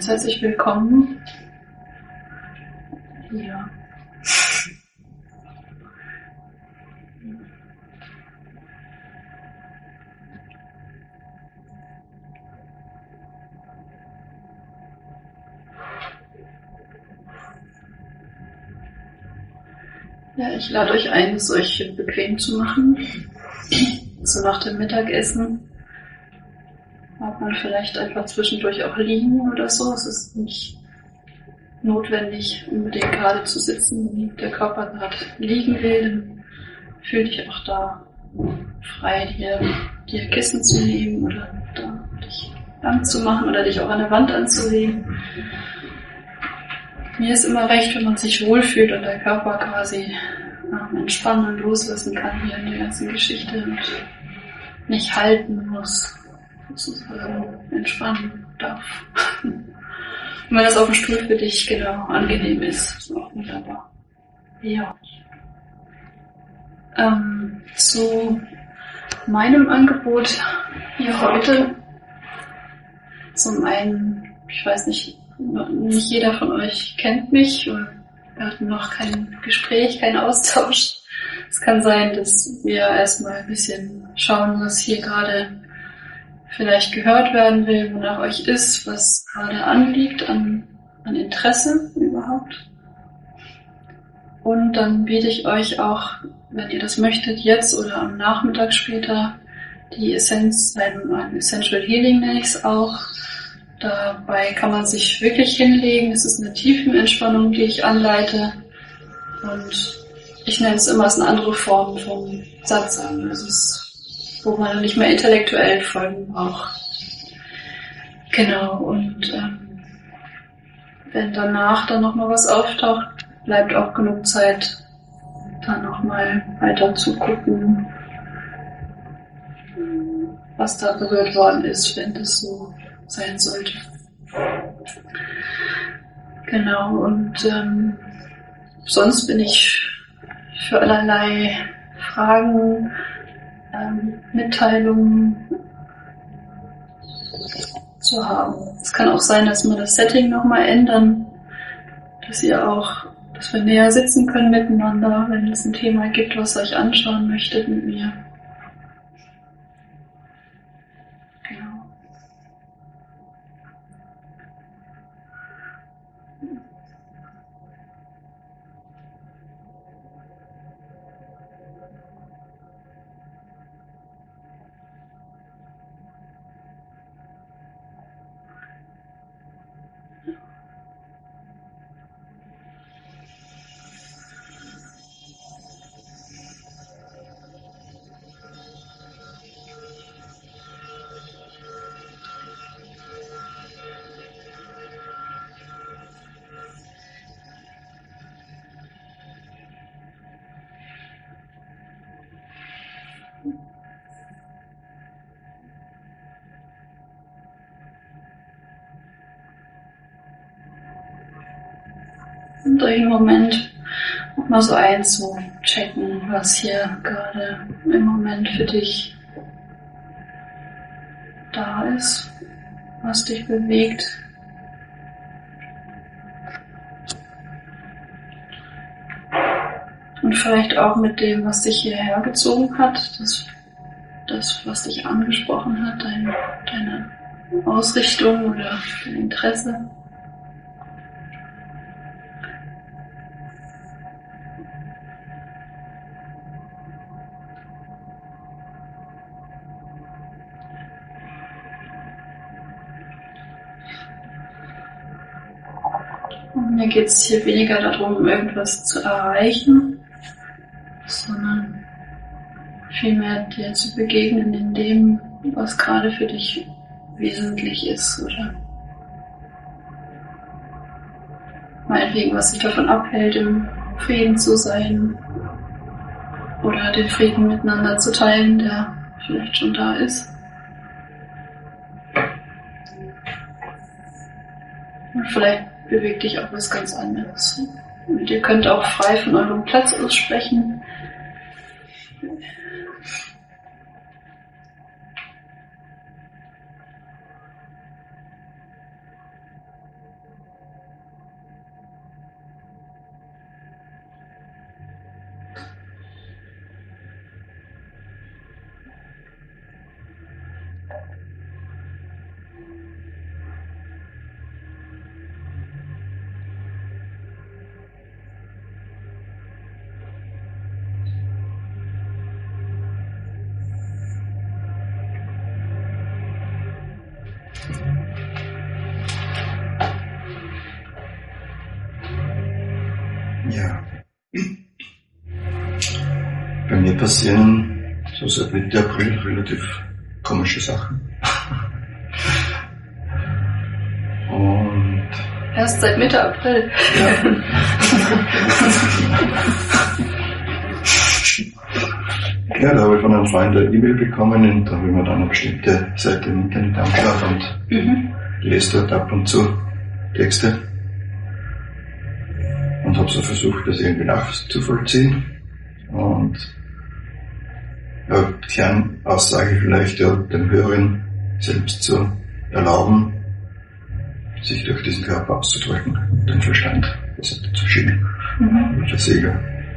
Ganz herzlich willkommen hier. Ja, ich lade euch ein, es euch bequem zu machen. So nach dem Mittagessen mag man vielleicht einfach zwischendurch auch liegen oder so. Es ist nicht notwendig, unbedingt gerade zu sitzen. Wenn der Körper gerade liegen will, dann fühl dich auch da frei, dir Kissen zu nehmen oder da dich lang zu machen oder dich auch an der Wand anzulegen. Mir ist immer recht, wenn man sich wohlfühlt und der Körper quasi entspannen und loslassen kann hier in der ganzen Geschichte und nicht halten muss, sozusagen entspannen darf. Und wenn das auf dem Stuhl für dich genau angenehm ist, ist auch wunderbar. Ja. Zu meinem Angebot hier heute. Zum einen, ich weiß nicht jeder von euch kennt mich, wir hatten noch kein Gespräch, keinen Austausch. Es kann sein, dass wir erstmal ein bisschen schauen, was hier gerade vielleicht gehört werden will, wonach euch ist, was gerade anliegt an Interesse überhaupt. Und dann biete ich euch auch, wenn ihr das möchtet, jetzt oder am Nachmittag später, die Essenz, ein Essential Healing nenne ich es auch. Dabei kann man sich wirklich hinlegen. Es ist eine Tiefenentspannung, die ich anleite. Und ich nenne es immer als eine andere Form von Satsang. Das ist, wo man nicht mehr intellektuell folgen braucht. Genau. Und wenn danach dann nochmal was auftaucht, bleibt auch genug Zeit, dann nochmal weiter zu gucken, was da berührt worden ist, wenn das so sein sollte. Genau, und sonst bin ich für allerlei Fragen, Mitteilungen zu haben. Es kann auch sein, dass wir das Setting nochmal ändern, dass wir näher sitzen können miteinander, wenn es ein Thema gibt, was ihr euch anschauen möchtet mit mir. Genau. Und euch im Moment mal so einzuchecken, was hier gerade im Moment für dich da ist, was dich bewegt. Und vielleicht auch mit dem, was dich hierher gezogen hat, das was dich angesprochen hat, deine Ausrichtung oder dein Interesse. Und mir geht es hier weniger darum, irgendwas zu erreichen, sondern vielmehr dir zu begegnen in dem, was gerade für dich wesentlich ist oder meinetwegen, was dich davon abhält, im Frieden zu sein oder den Frieden miteinander zu teilen, der vielleicht schon da ist. Und vielleicht bewegt dich auch was ganz anderes. Und ihr könnt auch frei von eurem Platz aus sprechen. Ja. Bei mir passieren so seit Mitte April relativ komische Sachen. Und erst seit Mitte April. ja. Ja, da habe ich von einem Freund eine E-Mail bekommen und da habe ich mir dann eine bestimmte Seite im Internet angeschaut und lese dort ab und zu Texte und habe so versucht, das irgendwie nachzuvollziehen. Und ja, Kernaussage vielleicht, ja, dem Hören selbst zu erlauben, sich durch diesen Körper auszudrücken, den Verstand zu schieben, Versieger.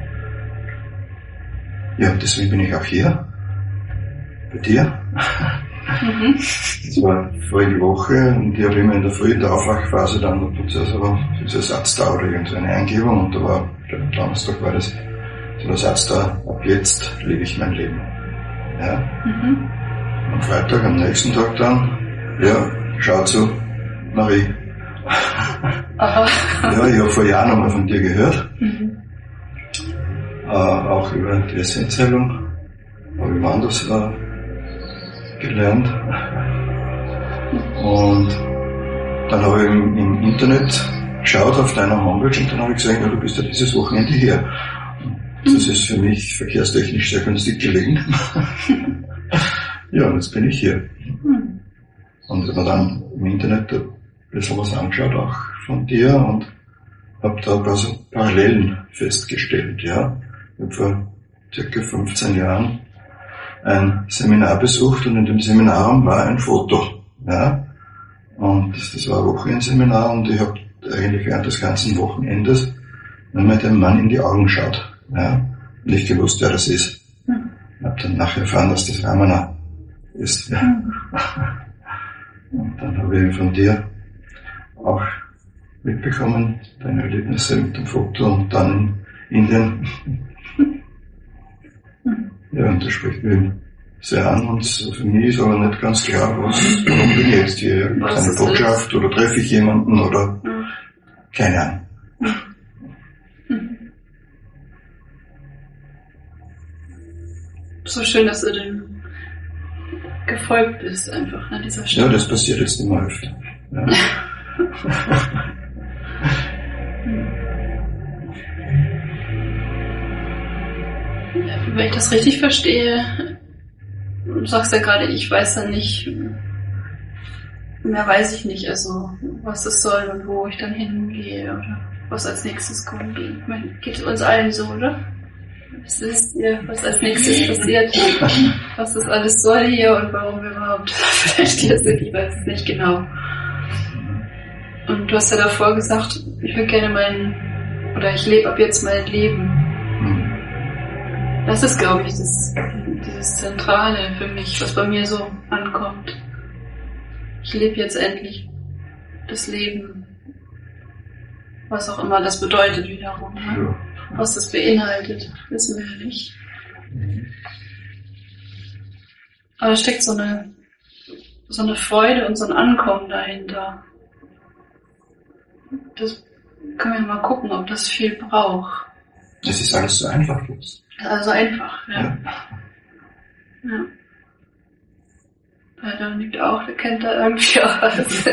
Ja, deswegen bin ich auch hier, bei dir. Das war vorige Woche und ich habe immer in der Früh in der Aufwachphase dann der Prozess, aber dieser Satz da oder irgendeine Eingebung und da war, am Donnerstag war das, so der Satz da, ab jetzt lebe ich mein Leben. Ja. Am Freitag, am nächsten Tag dann, ja, schau zu, Marie. Aha. Ja, ich habe vor Jahren einmal von dir gehört. Auch über die Essenzheilung. Habe ich woanders gelernt. Und dann habe ich im Internet geschaut auf deiner Homepage und dann habe ich gesehen, ja, du bist ja dieses Wochenende hier. Das ist für mich verkehrstechnisch sehr günstig gelegen. Ja, und jetzt bin ich hier. Und habe mir dann im Internet ein bisschen was angeschaut, auch von dir, und habe da ein paar so Parallelen festgestellt, ja. Ich habe vor circa 15 Jahren ein Seminar besucht und in dem Seminarraum war ein Foto, ja. Und das war ein Wochenendseminar und ich habe eigentlich während des ganzen Wochenendes nur dem Mann in die Augen geschaut, ja. Nicht gewusst, wer das ist. Ich habe dann nachher erfahren, dass das Ramana ist, ja. Und dann habe ich von dir auch mitbekommen, deine Erlebnisse mit dem Foto und dann in Indien. Ja, und das spricht mich sehr an und für mich ist aber nicht ganz klar, warum bin ich jetzt hier? Gibt es eine Botschaft oder treffe ich jemanden oder keine Ahnung. So schön, dass du dem gefolgt bist einfach an dieser Stelle. Ja, das passiert jetzt immer öfter. Ja. Wenn ich das richtig verstehe, du sagst ja gerade, ich weiß ja nicht, mehr weiß ich nicht, also was es soll und wo ich dann hingehe oder was als nächstes kommt. Ich meine, geht uns allen so, oder? Was wisst ihr, was als nächstes passiert, was das alles soll hier und warum wir überhaupt vielleicht hier sind, ich weiß es nicht genau. Und du hast ja davor gesagt, ich würde gerne ich lebe ab jetzt mein Leben. Das ist, glaube ich, dieses Zentrale für mich, was bei mir so ankommt. Ich lebe jetzt endlich das Leben, was auch immer das bedeutet wiederum. Ne? Was das beinhaltet, wissen wir ja nicht. Aber da steckt so eine Freude und so ein Ankommen dahinter. Das können wir mal gucken, ob das viel braucht. Das ist alles so einfach jetzt. Also einfach, ja. Ja. Weil da liegt auch, der kennt da irgendwie auch alles.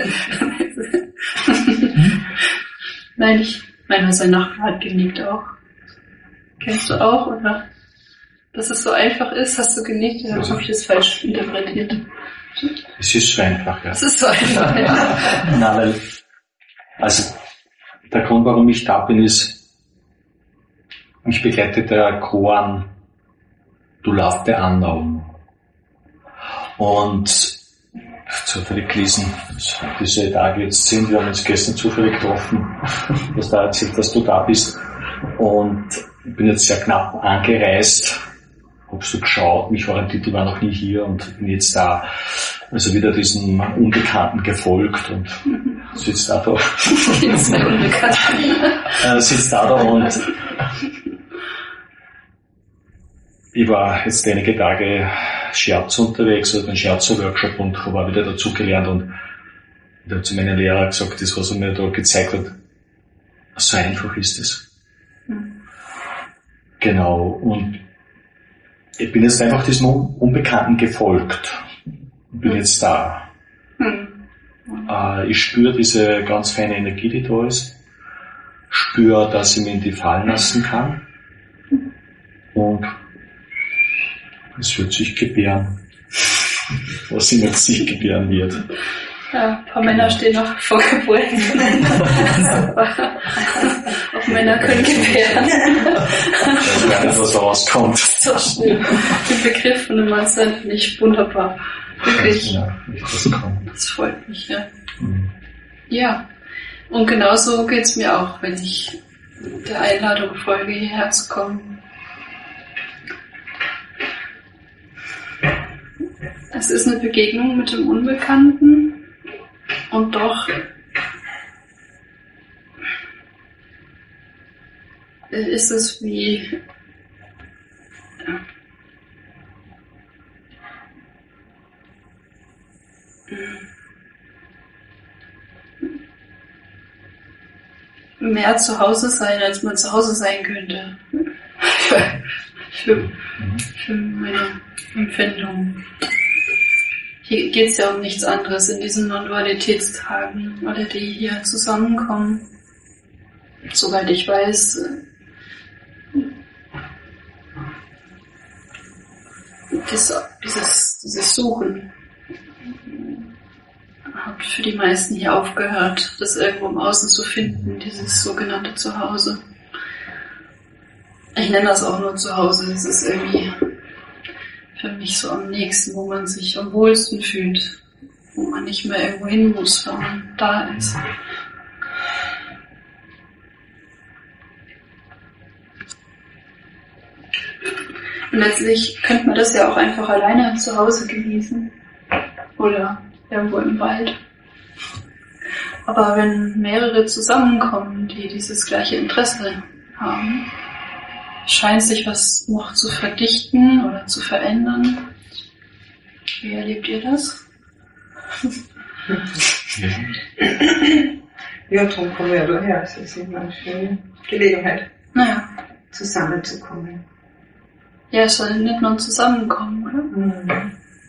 Nein, was sein Nachbar hat genickt auch. Kennst du auch, oder? Dass es so einfach ist, hast du genickt, oder habe ich das falsch interpretiert? Es ist so einfach, ja. Es ist so einfach, ja. Nein, weil, also, der Grund, warum ich da bin, ist, mich begleitet der Chor an, du laufst der Annahme. Und zufällig gelesen, diese Tage jetzt sind, wir haben uns gestern zufällig getroffen, dass da erzählt, dass du da bist. Und ich bin jetzt sehr knapp angereist, hab so geschaut, mich orientiert, ich war noch nie hier und bin jetzt da, also wieder diesen Unbekannten gefolgt und sitzt da sitzt da und ich war jetzt einige Tage Scherz unterwegs, also den Scherzo-Workshop und habe auch wieder dazugelernt und Ich habe zu meiner Lehrer gesagt, das, was er mir da gezeigt hat, so einfach ist es. Genau, und ich bin jetzt einfach diesem Unbekannten gefolgt. Bin jetzt da. Ich spüre diese ganz feine Energie, die da ist. Spüre, dass ich mich in die fallen lassen kann. Und es wird sich gebären. Was immer sich gebären wird. Ja, ein paar Männer stehen noch vor Geburt. Auch Männer können gebären. Ich weiß nicht, was rauskommt. So schön. Den Begriff von dem Mann sind nicht wunderbar. Wirklich. Ja, das freut mich, ja. Ja. Und genauso geht's mir auch, wenn ich der Einladung folge, hierher zu kommen. Es ist eine Begegnung mit dem Unbekannten und doch ist es wie mehr zu Hause sein, als man zu Hause sein könnte. für meine Empfindung. Hier geht es ja um nichts anderes in diesen Non-Dualitätstagen, alle die hier zusammenkommen. Soweit ich weiß, dieses Suchen hat für die meisten hier aufgehört, das irgendwo im Außen zu finden, dieses sogenannte Zuhause. Ich nenne das auch nur Zuhause, es ist irgendwie für mich so am nächsten, wo man sich am wohlsten fühlt, wo man nicht mehr irgendwo hin muss, wenn man da ist. Und letztlich könnte man das ja auch einfach alleine zu Hause genießen oder irgendwo im Wald. Aber wenn mehrere zusammenkommen, die dieses gleiche Interesse haben, scheint sich was noch zu verdichten oder zu verändern. Wie erlebt ihr das? Ja, darum kommen wir ja daher. Es ist immer eine schöne Gelegenheit, zusammenzukommen. Ja, es soll nicht nur zusammenkommen, oder?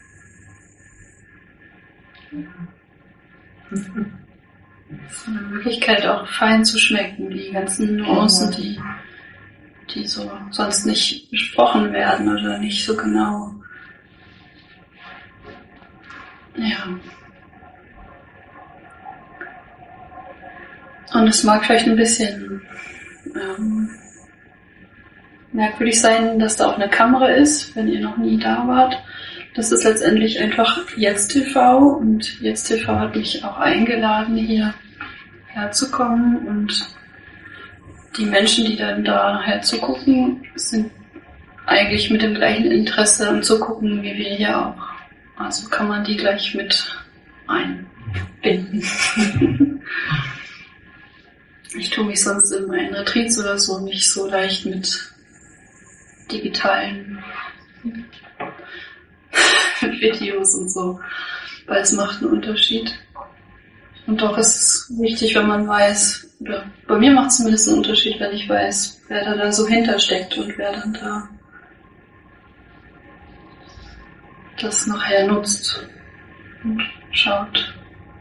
So eine Möglichkeit auch fein zu schmecken, die ganzen Nuancen, die so sonst nicht besprochen werden oder nicht so genau. Ja. Und es mag vielleicht ein bisschen merkwürdig sein, dass da auch eine Kamera ist, wenn ihr noch nie da wart. Das ist letztendlich einfach Jetzt TV und Jetzt TV hat mich auch eingeladen, hier herzukommen und die Menschen, die dann da herzugucken, sind eigentlich mit dem gleichen Interesse am Zugucken wie wir hier auch. Also kann man die gleich mit einbinden. Ich tue mich sonst in meinen Retreats oder so nicht so leicht mit digitalen Videos und so, weil es macht einen Unterschied. Und doch ist es wichtig, wenn man weiß, oder bei mir macht es zumindest einen Unterschied, wenn ich weiß, wer da so hintersteckt und wer dann da das nachher nutzt und schaut.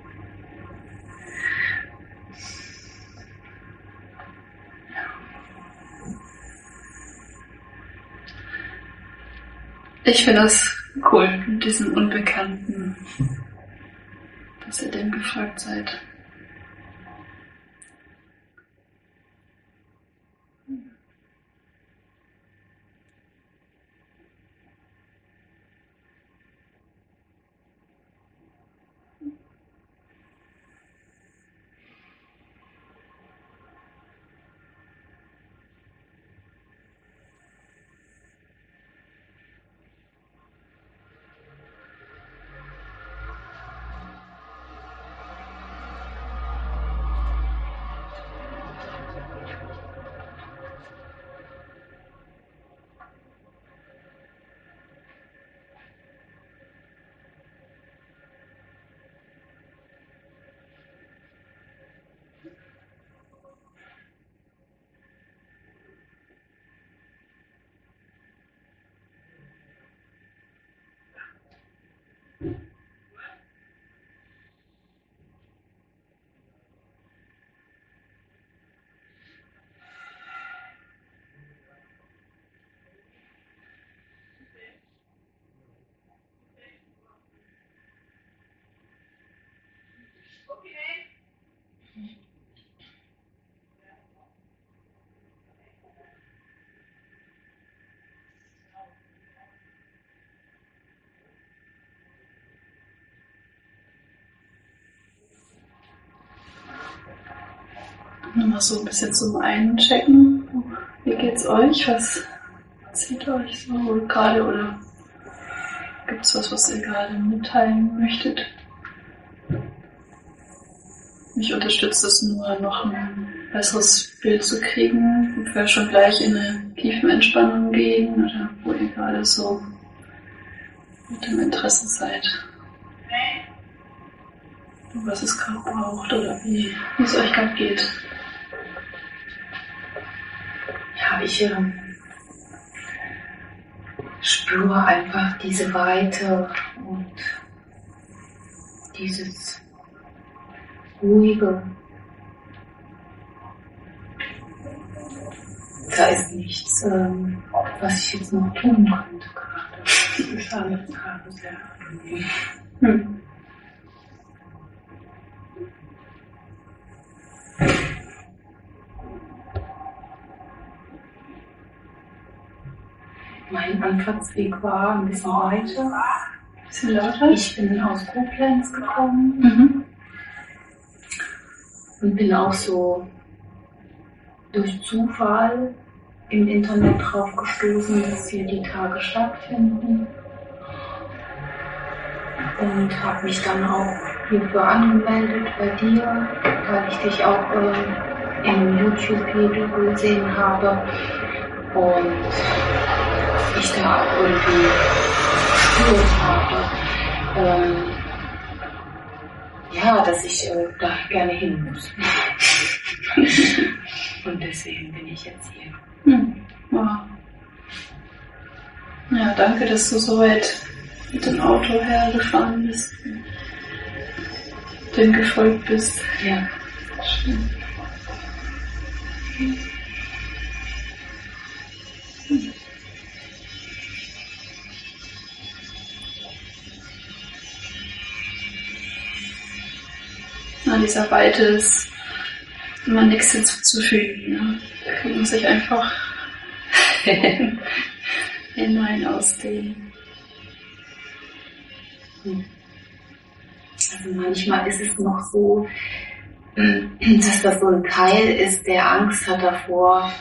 Ich finde das cool, mit diesem Unbekannten, dass ihr dem gefolgt seid. Nochmal so ein bisschen zum Einchecken. Wie geht's euch? Was zieht euch so gerade? Oder gibt's was ihr gerade mitteilen möchtet? Mich unterstützt es nur, noch ein besseres Bild zu kriegen, ob wir schon gleich in eine Tiefenentspannung gehen oder wo ihr gerade so mit dem Interesse seid. Was es gerade braucht oder wie es euch gerade geht. Ja, ich spüre einfach diese Weite und dieses Ruhige. Da ist nichts, was ich jetzt noch tun könnte gerade. Das ist alles gerade sehr angenehm. Mein Anfahrtsweg war ein bisschen weiter. Ein bisschen lauter. Ich bin aus Koblenz gekommen und bin auch so durch Zufall im Internet drauf gestoßen, dass hier die Tage stattfinden. Und habe mich dann auch hierfür angemeldet bei dir, weil ich dich auch im YouTube-Video gesehen habe. Und ich da auch irgendwie gespürt habe, ja, dass ich da gerne hin muss. Und deswegen bin ich jetzt hier. Wow. Ja, danke, dass du so weit mit dem Auto hergefahren bist, dem gefolgt bist. Ja. Schön. An dieser Weite ist immer nichts hinzuzufügen. Ne? Da kann man sich einfach hinein ausdehnen. Also manchmal ist es noch so, dass das so ein Teil ist, der Angst hat davor,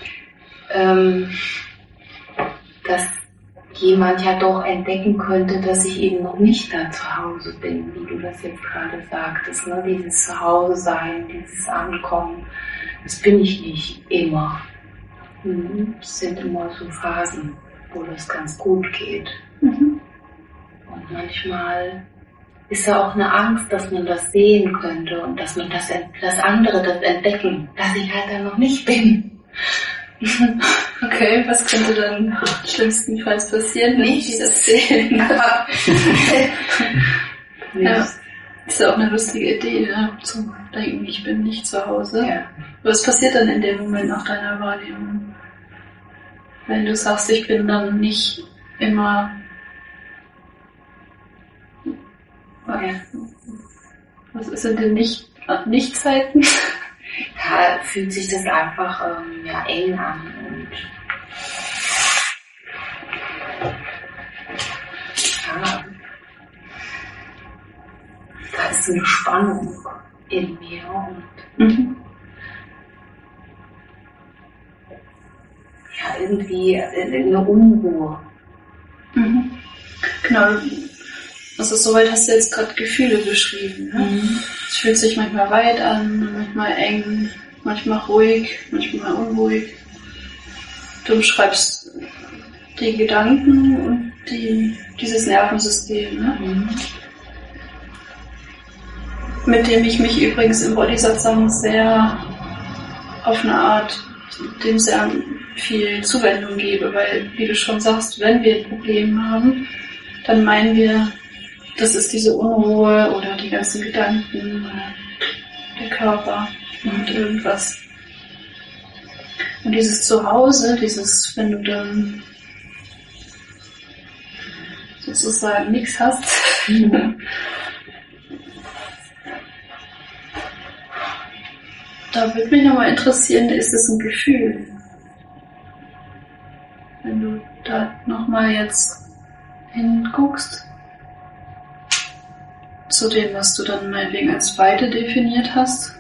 dass jemand ja doch entdecken könnte, dass ich eben noch nicht da zu Hause bin, wie du das jetzt gerade sagtest, ne? Dieses Zuhause-Sein, dieses Ankommen, das bin ich nicht immer. Es sind immer so Phasen, wo das ganz gut geht. Und manchmal ist ja auch eine Angst, dass man das sehen könnte und dass man das andere das entdecken, dass ich halt da noch nicht bin. Okay, was könnte dann schlimmstenfalls passieren, wenn ich das sehen? Ja, ist ja auch eine lustige Idee, ne? Zu denken, ich bin nicht zu Hause. Ja. Was passiert dann in dem Moment nach deiner Wahrnehmung? Wenn du sagst, ich bin dann nicht immer... Was sind denn Nichtzeiten? Ja, fühlt sich das einfach eng an und ja, da ist so eine Spannung in mir und ja, irgendwie eine Unruhe. Genau. Also soweit hast du jetzt gerade Gefühle beschrieben. Ne? Es fühlt sich manchmal weit an, manchmal eng, manchmal ruhig, manchmal unruhig. Du beschreibst die Gedanken und dieses Nervensystem, ne? Mit dem ich mich übrigens im Bodhisattva sehr auf eine Art dem sehr viel Zuwendung gebe, weil, wie du schon sagst, wenn wir ein Problem haben, dann meinen wir, das ist diese Unruhe oder die ganzen Gedanken oder der Körper und irgendwas. Und dieses Zuhause, wenn du dann sozusagen nichts hast, da würde mich nochmal interessieren, ist es ein Gefühl? Wenn du da nochmal jetzt hinguckst, zu dem, was du dann meinetwegen als Weite definiert hast.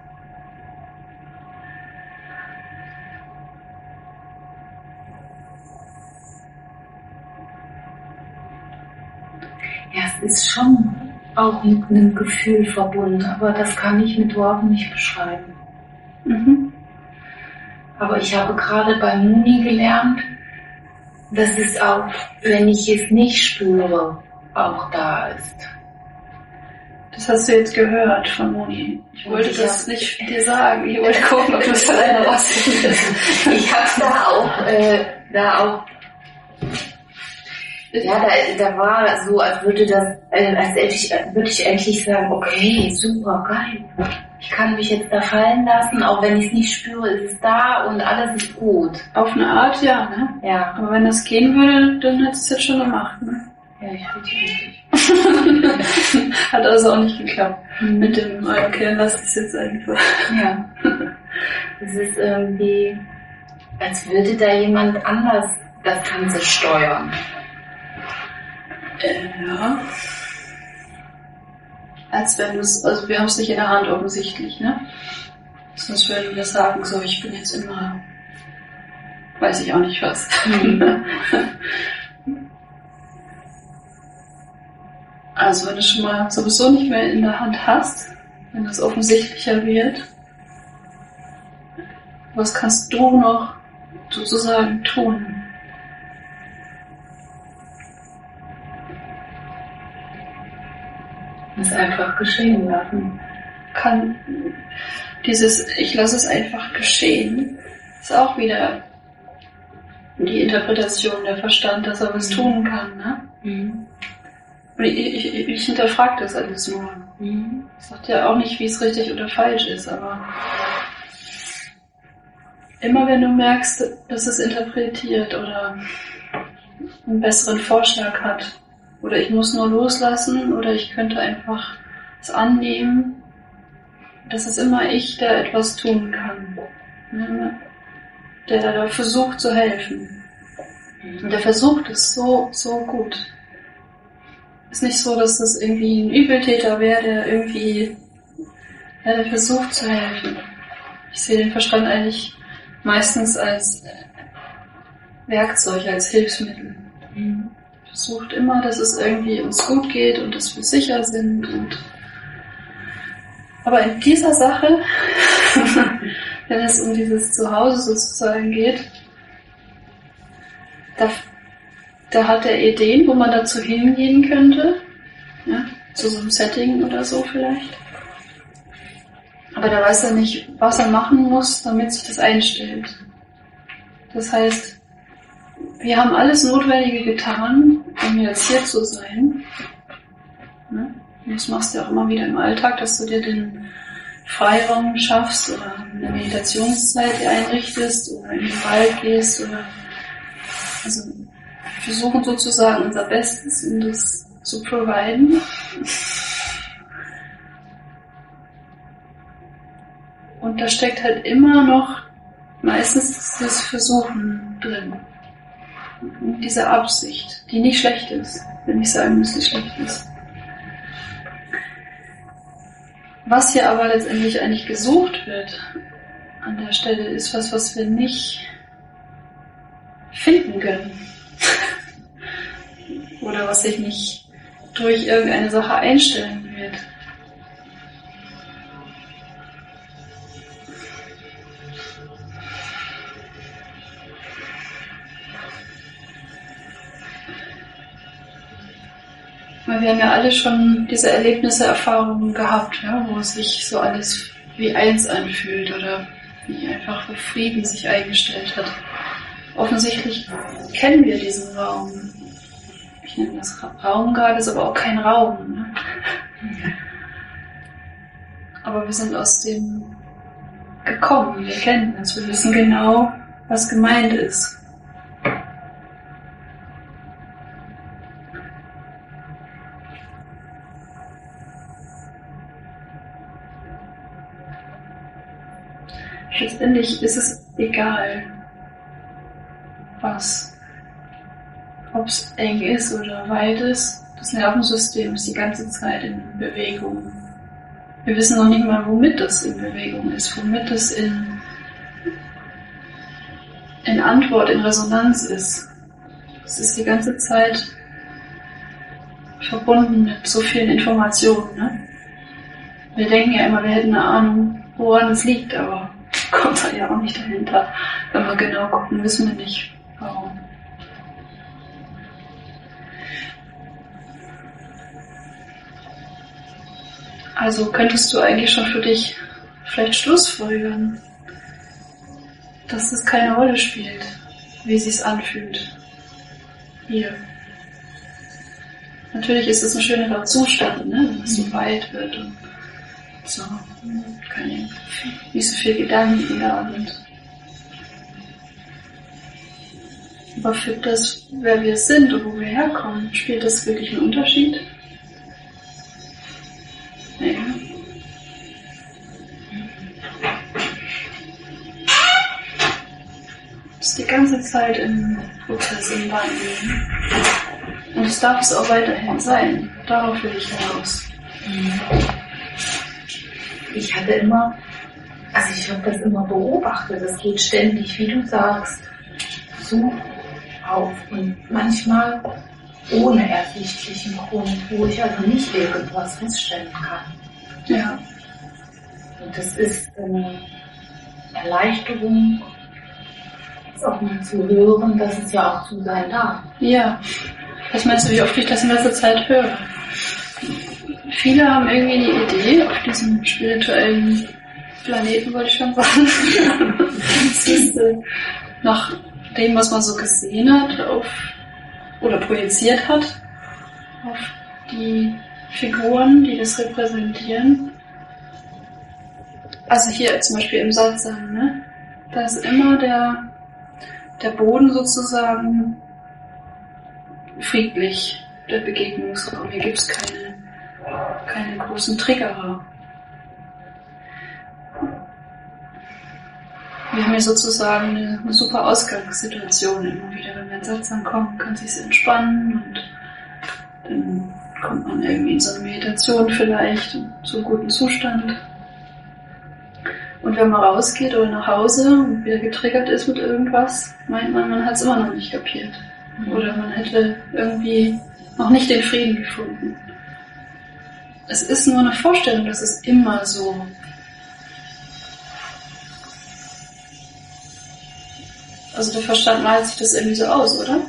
Ja, es ist schon auch mit einem Gefühl verbunden, aber das kann ich mit Worten nicht beschreiben. Mhm. Aber ich habe gerade bei Muni gelernt, dass es auch, wenn ich es nicht spüre, auch da ist. Das hast du jetzt gehört von Moni. Ich wollte das nicht dir sagen. Ich wollte gucken, ob du es alleine rausfindest. Ich habe da auch ja, da war so, als würde ich endlich sagen, okay, super, geil. Ich kann mich jetzt da fallen lassen, auch wenn ich es nicht spüre, ist es da und alles ist gut. Auf eine Art, ja, ne? Ja. Aber wenn das gehen würde, dann hättest du es jetzt schon gemacht, ne? Ja, ich richtig. Hat also auch nicht geklappt. Mit dem, okay, lass es jetzt einfach. Ja. Es ist irgendwie, als würde da jemand anders das Ganze steuern. Ja. Als wenn du es, also wir haben es nicht in der Hand offensichtlich, ne? Sonst würden wir sagen, so, ich bin jetzt immer, weiß ich auch nicht was. Also wenn du schon mal sowieso nicht mehr in der Hand hast, wenn das offensichtlicher wird, was kannst du noch sozusagen tun? Das einfach geschehen lassen. Kann dieses, ich lasse es einfach geschehen, ist auch wieder die Interpretation, der Verstand, dass er was tun kann, ne? Mhm. Und ich hinterfrage das alles nur. Mhm. Ich sage ja auch nicht, wie es richtig oder falsch ist, aber immer wenn du merkst, dass es interpretiert oder einen besseren Vorschlag hat, oder ich muss nur loslassen, oder ich könnte einfach es annehmen, das ist immer ich, der etwas tun kann, ne? Der da versucht zu helfen. Und der versucht es so gut. Ist nicht so, dass das irgendwie ein Übeltäter wäre, der irgendwie, ja, der versucht zu helfen. Ich sehe den Verstand eigentlich meistens als Werkzeug, als Hilfsmittel. Versucht immer, dass es irgendwie uns gut geht und dass wir sicher sind. Aber in dieser Sache, wenn es um dieses Zuhause sozusagen geht, da hat er Ideen, wo man dazu hingehen könnte, ja, zu so einem Setting oder so vielleicht. Aber da weiß er nicht, was er machen muss, damit sich das einstellt. Das heißt, wir haben alles Notwendige getan, um jetzt hier zu sein. Ne? Das machst du auch immer wieder im Alltag, dass du dir den Freiraum schaffst oder eine Meditationszeit einrichtest oder in den Wald gehst oder also wir versuchen sozusagen unser Bestes, um das zu providen. Und da steckt halt immer noch meistens dieses Versuchen drin. Diese Absicht, die nicht schlecht ist, wenn ich sagen müsste, schlecht ist. Was hier aber letztendlich eigentlich gesucht wird an der Stelle, ist was wir nicht finden können. Oder was sich nicht durch irgendeine Sache einstellen wird. Weil wir haben ja alle schon diese Erlebnisse, Erfahrungen gehabt, ja, wo es sich so alles wie eins anfühlt oder wie einfach für Frieden sich eingestellt hat. Offensichtlich kennen wir diesen Raum. ich nenne das Raum gerade, ist aber auch kein Raum. Ne? Aber wir sind aus dem gekommen, wir kennen das, wir wissen genau, was gemeint ist. Letztendlich ist es egal, was, ob es eng ist oder weit ist. Das Nervensystem ist die ganze Zeit in Bewegung. Wir wissen noch nicht mal, womit es in Bewegung ist, womit es in Antwort, in Resonanz ist. Es ist die ganze Zeit verbunden mit so vielen Informationen. Ne? Wir denken ja immer, wir hätten eine Ahnung, woran es liegt, aber kommt da ja auch nicht dahinter. Wenn wir genau gucken, wissen wir nicht, warum. Also könntest du eigentlich schon für dich vielleicht schlussfolgern, dass es keine Rolle spielt, wie es sich anfühlt. Hier. Natürlich ist es ein schönerer Zustand, ne? Wenn es so weit wird und so, nicht so viel Gedanken da sind. Aber für das, wer wir sind und wo wir herkommen, spielt das wirklich einen Unterschied? Nee. Das ist die ganze Zeit im Prozess, im Wandel. Und es darf es auch weiterhin sein. Darauf will ich hinaus. Ich hatte immer, also ich habe das immer beobachtet, das geht ständig, wie du sagst, so auf und manchmal ohne ersichtlichen Grund, wo ich also nicht irgendwas feststellen kann. Ja. Und das ist eine Erleichterung, jetzt auch mal zu hören, dass es ja auch zu sein darf. Ja. Was meinst du, wie oft ich das in letzter Zeit höre? Viele haben irgendwie die Idee, auf diesem spirituellen Planeten, wollte ich schon sagen, das ist, nach dem, was man so gesehen hat, oder projiziert hat, auf die Figuren, die das repräsentieren. Also hier zum Beispiel im Satsang, ne? Da ist immer der Boden sozusagen friedlich, der Begegnungsraum. Hier gibt es keine großen Triggerer. Wir haben hier sozusagen eine super Ausgangssituation immer wieder. Wenn wir in Satsang kommen, kann sich entspannen und dann kommt man irgendwie in so eine Meditation vielleicht, zu einem guten Zustand. Und wenn man rausgeht oder nach Hause und wieder getriggert ist mit irgendwas, meint man hat es immer noch nicht kapiert. Oder man hätte irgendwie noch nicht den Frieden gefunden. Es ist nur eine Vorstellung, dass es immer so. Also der Verstand malt sich das irgendwie so aus, oder?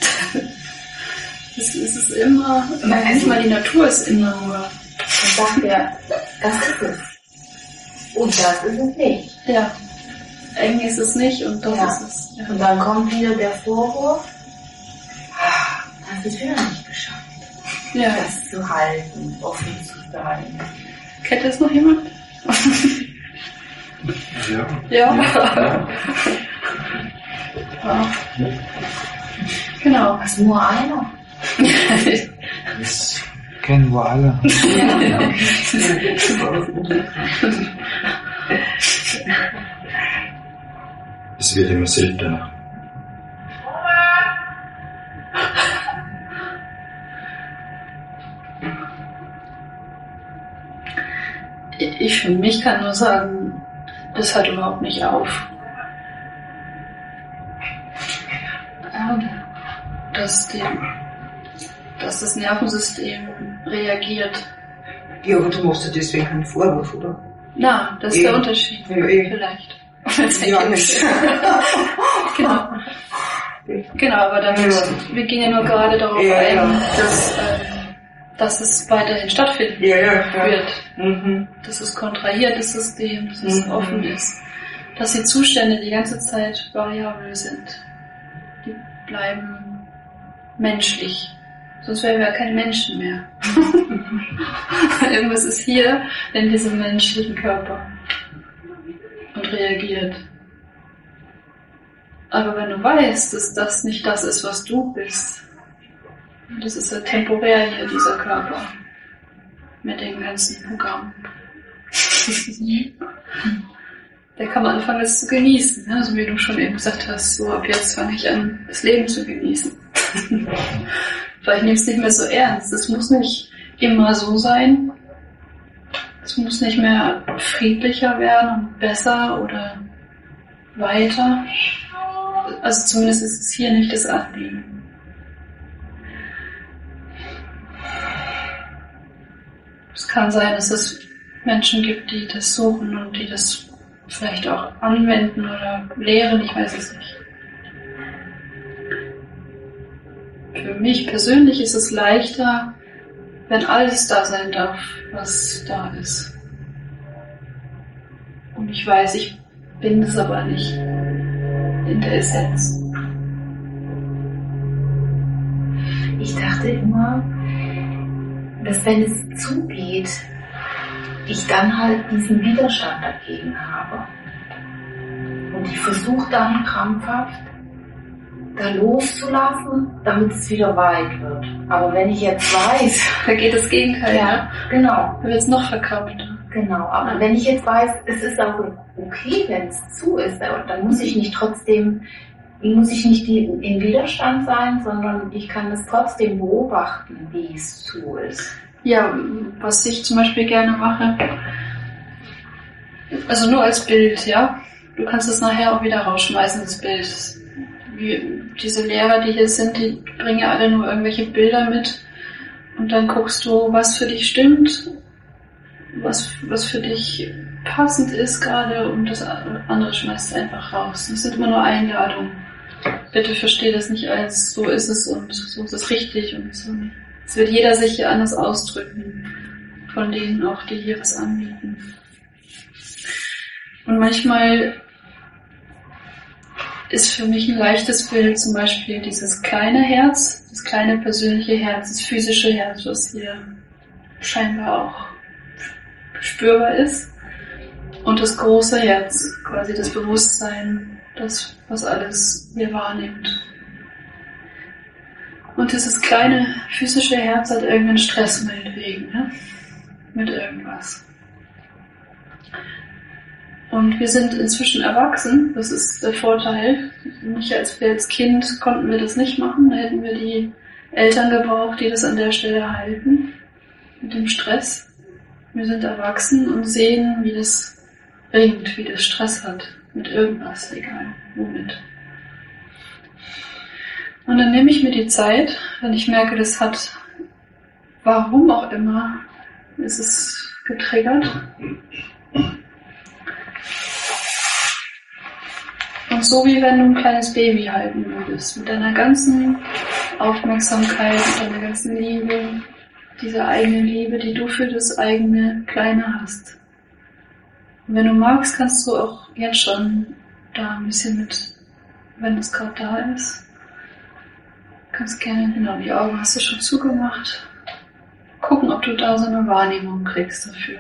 Es ist immer, manchmal die Natur ist immer nur. Dann sagt er, das ist es. Und das ist es nicht. Ja, eng ist es nicht und das ist es. Ja. Und dann kommt wieder der Vorwurf, das ist wieder nicht geschafft. Ja. Das zu halten, offen zu sein. Kennt das noch jemand? Ja. Ja. Ja. Genau. Was, nur einer? Das kennen wir alle. Es wird immer seltener. Ich für mich kann nur sagen, das hört überhaupt nicht auf. Dass das Nervensystem reagiert. Ja, aber du machst dir deswegen keinen Vorwurf, oder? Na, das ist der Unterschied. Ja, eben. Vielleicht. Ja, nicht. Genau. Genau, aber wir gehen ja nur gerade darauf ein, dass es weiterhin stattfinden wird. Mhm. Dass es kontrahiert, das System, dass es offen ist. Dass die Zustände die ganze Zeit variabel sind. Die bleiben menschlich. Sonst wären wir keine Menschen mehr. Irgendwas ist hier in diesem menschlichen Körper und reagiert. Aber wenn du weißt, dass das nicht das ist, was du bist, das ist ja temporär hier, dieser Körper, mit dem ganzen Programm. Da kann man anfangen, es zu genießen, ne? So wie du schon eben gesagt hast, so ab jetzt fange ich an, das Leben zu genießen. Vielleicht nimmst du es nicht mehr so ernst. Es muss nicht immer so sein. Es muss nicht mehr friedlicher werden und besser oder weiter. Also zumindest ist es hier nicht das Anliegen. Es kann sein, dass es Menschen gibt, die das suchen und die das vielleicht auch anwenden oder lehren, ich weiß es nicht. Für mich persönlich ist es leichter, wenn alles da sein darf, was da ist. Und ich weiß, ich bin es aber nicht in der Essenz. Ich dachte immer, dass wenn es zugeht, ich dann halt diesen Widerstand dagegen habe. Und ich versuche dann krampfhaft, da loszulassen, damit es wieder weit wird. Aber wenn ich jetzt weiß... Da geht das Gegenteil. Ja, genau. Da wird es noch verkrampfter. Genau, aber wenn ich jetzt weiß, es ist auch okay, wenn es zu ist, dann muss ich nicht in Widerstand sein, sondern ich kann es trotzdem beobachten, wie es zu ist. Ja, was ich zum Beispiel gerne mache, also nur als Bild, ja. Du kannst es nachher auch wieder rausschmeißen, das Bild. Wie diese Lehrer, die hier sind, die bringen ja alle nur irgendwelche Bilder mit. Und dann guckst du, was für dich stimmt, was für dich passend ist gerade, und das andere schmeißt du einfach raus. Das sind immer nur Einladungen. Bitte versteh das nicht als so ist es und so ist es richtig und so. Es wird jeder sich hier anders ausdrücken, von denen auch, die hier was anbieten. Und manchmal ist für mich ein leichtes Bild zum Beispiel dieses kleine Herz, das kleine persönliche Herz, das physische Herz, was hier scheinbar auch spürbar ist. Und das große Herz, quasi das Bewusstsein, das, was alles hier wahrnimmt. Und dieses kleine physische Herz hat irgendeinen Stress meinetwegen, ne? Mit irgendwas. Und wir sind inzwischen erwachsen, das ist der Vorteil. Nicht als Kind konnten wir das nicht machen, da hätten wir die Eltern gebraucht, die das an der Stelle halten, mit dem Stress. Wir sind erwachsen und sehen, wie das ringt, wie das Stress hat, mit irgendwas, egal womit. Und dann nehme ich mir die Zeit, wenn ich merke, das hat, warum auch immer, ist es getriggert. Und so wie wenn du ein kleines Baby halten würdest, mit deiner ganzen Aufmerksamkeit, mit deiner ganzen Liebe, dieser eigenen Liebe, die du für das eigene Kleine hast. Und wenn du magst, kannst du auch jetzt schon da ein bisschen mit, wenn es gerade da ist, kannst gerne, genau, die Augen hast du schon zugemacht, gucken, ob du da so eine Wahrnehmung kriegst dafür.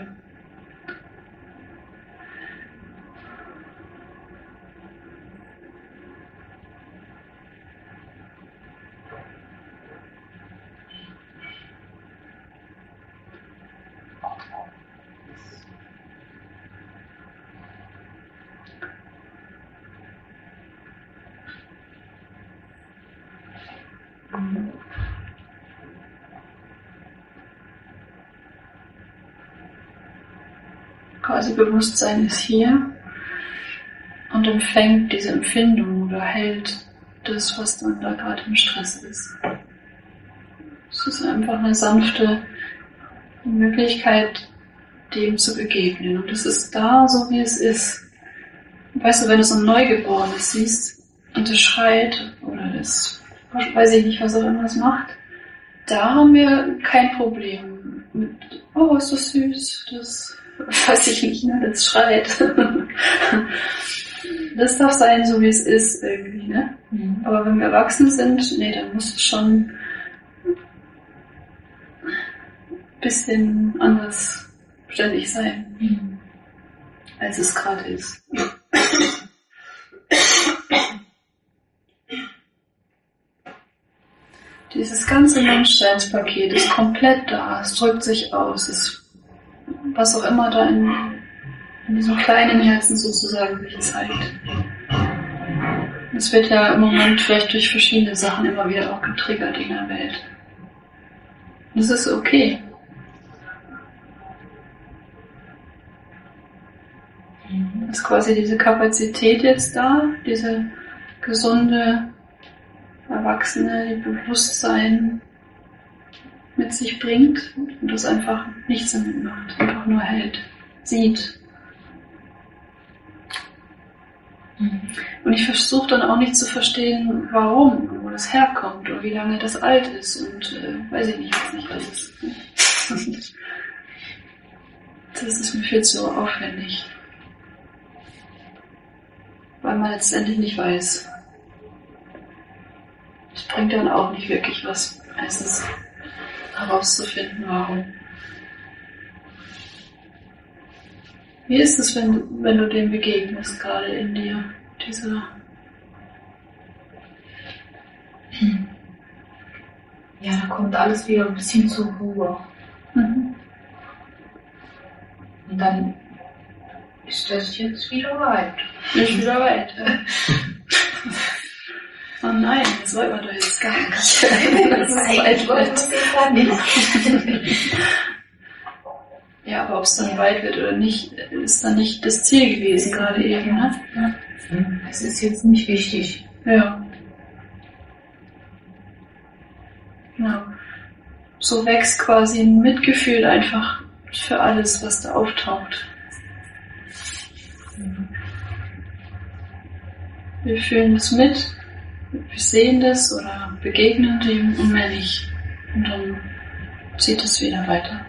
Quasi Bewusstsein ist hier und empfängt diese Empfindung oder hält das, was dann da gerade im Stress ist. Es ist einfach eine sanfte Möglichkeit, dem zu begegnen. Und es ist da, so wie es ist. Weißt du, wenn du so ein Neugeborenes siehst und das schreit oder das, weiß ich nicht, was auch immer es macht, da haben wir kein Problem mit, oh, ist das süß, das weiß ich nicht, ne, das schreit. Das darf sein, so wie es ist irgendwie, ne? Mhm. Aber wenn wir erwachsen sind, nee, dann muss es schon bisschen anders ständig sein, als es gerade ist. Dieses ganze Menschseinspaket ist komplett da, es drückt sich aus, es, was auch immer da in diesem kleinen Herzen sozusagen sich zeigt. Es wird ja im Moment vielleicht durch verschiedene Sachen immer wieder auch getriggert in der Welt. Das ist okay. Ist quasi diese Kapazität jetzt da, diese gesunde, erwachsene, die Bewusstsein mit sich bringt und das einfach nichts damit macht, einfach nur hält, sieht. Und ich versuche dann auch nicht zu verstehen, warum, wo das herkommt oder wie lange das alt ist und weiß ich nicht, was nicht alles. Das ist mir viel zu aufwendig. Weil man letztendlich nicht weiß. Das bringt dann auch nicht wirklich was, meistens herauszufinden, warum. Wie ist es, wenn du dem begegnest, gerade in dir, dieser... Ja, da kommt alles wieder ein bisschen zur Ruhe. Und dann ist das jetzt wieder weit. Ist wieder weit. Oh nein, das wollen wir doch jetzt gar nicht. Das ist weit wird. Ja, aber ob es dann weit wird oder nicht, ist dann nicht das Ziel gewesen, gerade eben, ne? Es ist jetzt nicht wichtig. Ja. Genau. So wächst quasi ein Mitgefühl einfach für alles, was da auftaucht. Wir fühlen das mit, wir sehen das oder begegnen dem und mehr nicht. Und dann zieht es wieder weiter.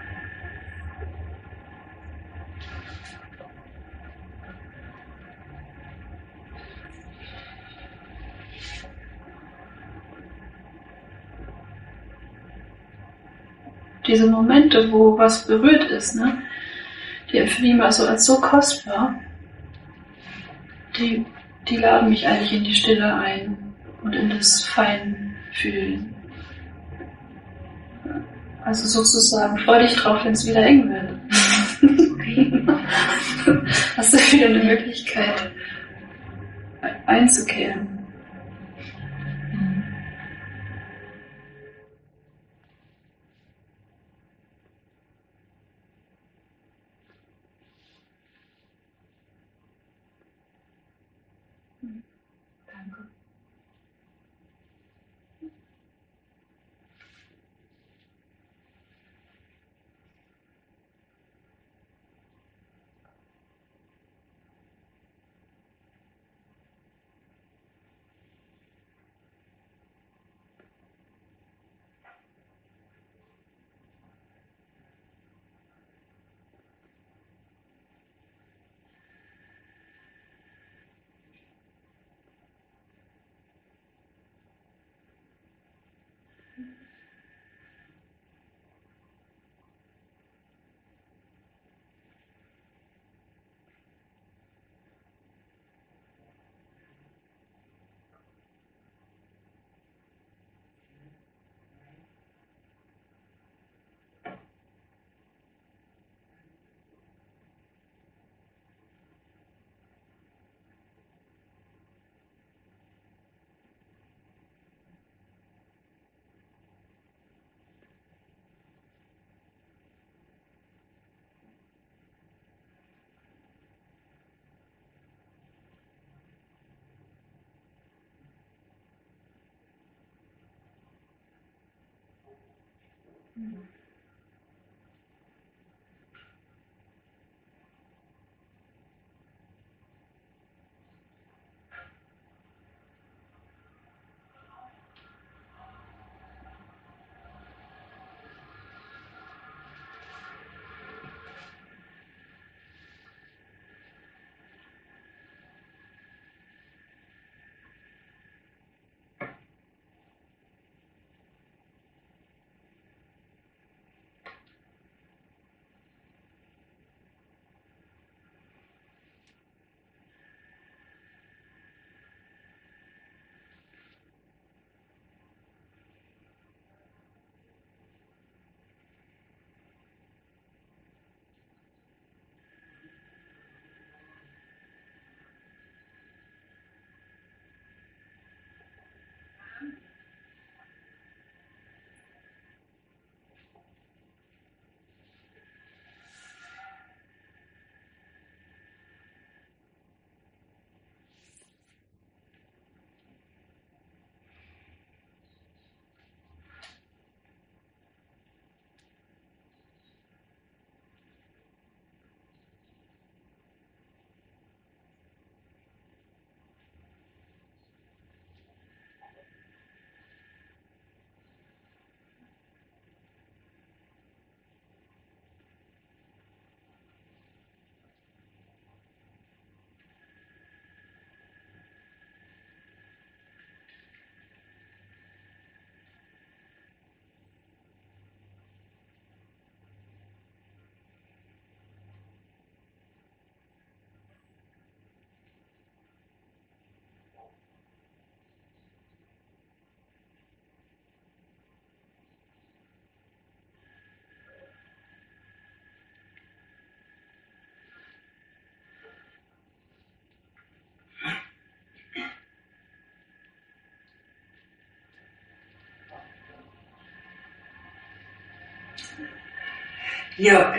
Diese Momente, wo was berührt ist, ne, die empfinde ich also als so kostbar, die laden mich eigentlich in die Stille ein und in das Feinfühlen. Also sozusagen, freu dich drauf, wenn es wieder eng wird. Hast du wieder eine Möglichkeit einzukehren. Danke. Ja,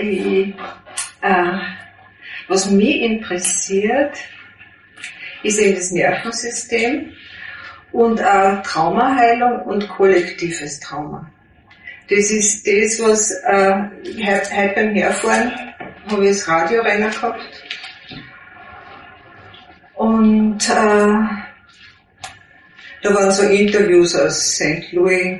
was mich interessiert, ist eben das Nervensystem und Traumaheilung und kollektives Trauma. Das ist das, was heute beim Herfahren habe ich das Radiorenner gehabt. Und da waren so Interviews aus St. Louis.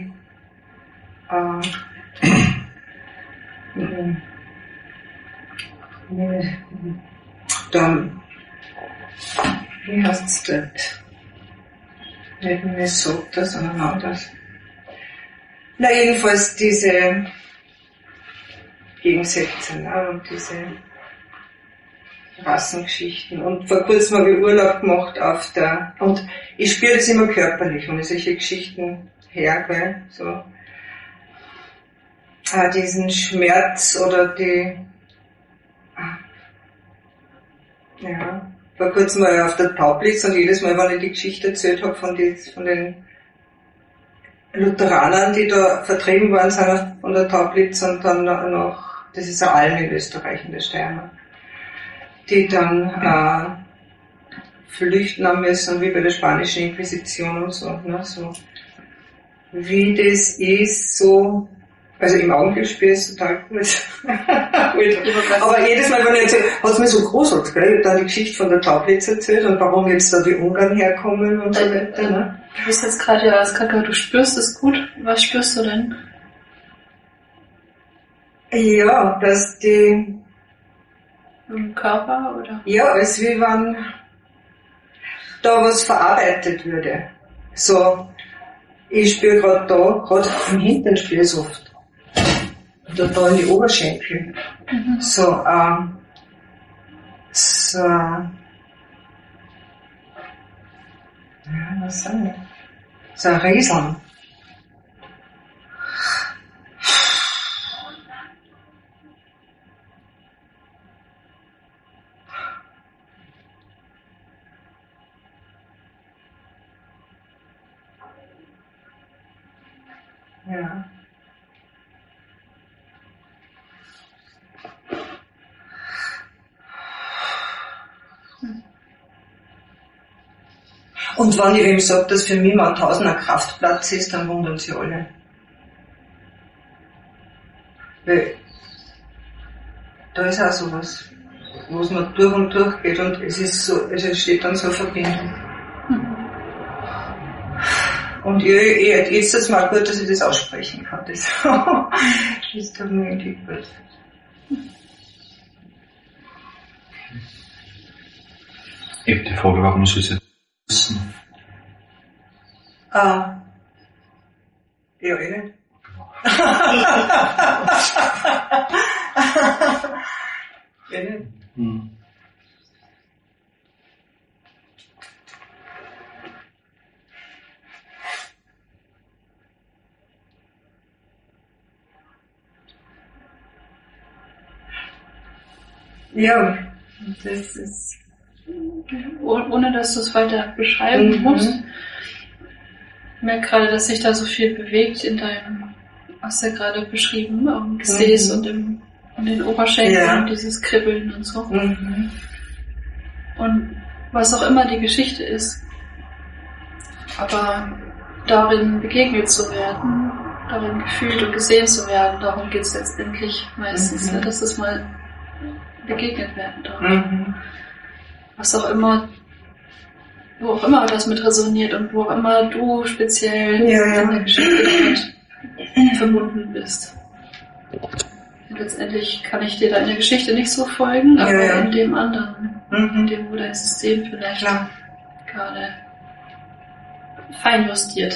Dann, wie heißt es dort? Nicht Minnesota, sondern anders. Na, jedenfalls diese Gegensätze, ne, und diese Rassengeschichten. Und vor kurzem habe ich Urlaub gemacht und ich spüre das immer körperlich, wenn ich solche Geschichten höre, so. Diesen Schmerz oder vor kurzem war ich auf der Taublitz und jedes Mal, wenn ich die Geschichte erzählt habe von den Lutheranern, die da vertrieben worden sind von der Taublitz und dann noch, das ist ja Alm in Österreich, in der Steiermark, die dann flüchten haben müssen, wie bei der spanischen Inquisition und so, ne, so. Wie das ist, so, also im Augenblick spüre ich es total gut. Aber jedes Mal, wenn ich erzähle, hat es mir so großartig, gell? Ich habe dann die Geschichte von der Taublitz erzählt und warum jetzt da die Ungarn herkommen und so weiter. Ne? Du bist jetzt gerade, du spürst es gut. Was spürst du denn? Ja, dass die... Im Körper, oder? Ja, als wie wenn da was verarbeitet würde. So, ich spüre gerade im Hintern spüre ich es oft. Oder da in die Oberschenkel. Mhm. So, ja, was sagen wir? So ein Rieseln. Ja. Und wenn ich ihm sage, dass für mich Mauthausen ein Kraftplatz ist, dann wundern sie alle. Weil da ist auch sowas, wo es mir durch und durch geht und es ist so, es entsteht dann so eine Verbindung. Und jetzt ist es mal gut, dass ich das aussprechen kann. Das ist doch mir irgendwie gut. Ich habe die Frage, warum soll sie das wissen? Ja, nicht. Nicht. Ja, das ist... Ohne dass du es weiter beschreiben musst. Ich merke gerade, dass sich da so viel bewegt in deinem, hast du ja gerade beschrieben, am Gesäß und in den Oberschenkeln und dieses Kribbeln und so. Und was auch immer die Geschichte ist, aber darin begegnet zu werden, darin gefühlt und gesehen zu werden, darum geht es letztendlich meistens, dass es mal begegnet werden darf. Was auch immer, wo auch immer das mit resoniert und wo auch immer du speziell in der Geschichte mit verbunden bist. Und letztendlich kann ich dir da in der Geschichte nicht so folgen, aber in dem anderen, in dem, wo dein System vielleicht gerade feinjustiert.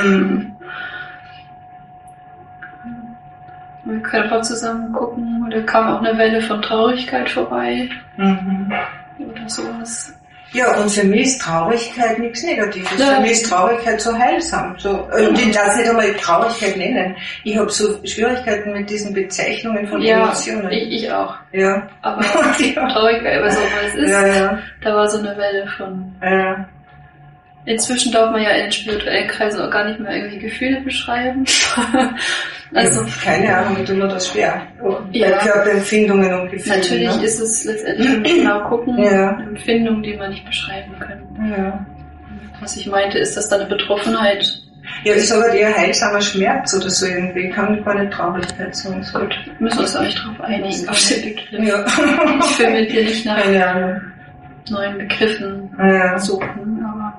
Wir können einfach zusammen gucken, oder kam auch eine Welle von Traurigkeit vorbei. Oder sowas. Ja, und für mich ist Traurigkeit nichts Negatives. Ja. Für mich ist Traurigkeit so heilsam. So, und ich darf nicht einmal Traurigkeit nennen. Ich habe so Schwierigkeiten mit diesen Bezeichnungen von Emotionen. Ich auch. Ja. Aber Traurigkeit, was auch immer es ist, da war so eine Welle von inzwischen darf man ja in den spirituellen Kreisen auch gar nicht mehr irgendwie Gefühle beschreiben. Also, keine Ahnung, wie tun wir das schwer. Ja. Körperempfindungen und Gefühle. Natürlich, ne? Ist es letztendlich genau gucken, ja. Empfindungen, die man nicht beschreiben kann. Ja. Was ich meinte, ist, dass da eine Betroffenheit. Ja, ich sage eher heilsamer Schmerz oder so irgendwie. Kann gar nicht Traurigkeit sein. So. Gut, müssen wir uns auch nicht drauf einigen, auf den Begriff. Ja. Ich will mit dir nicht nach ja. neuen Begriffen suchen, aber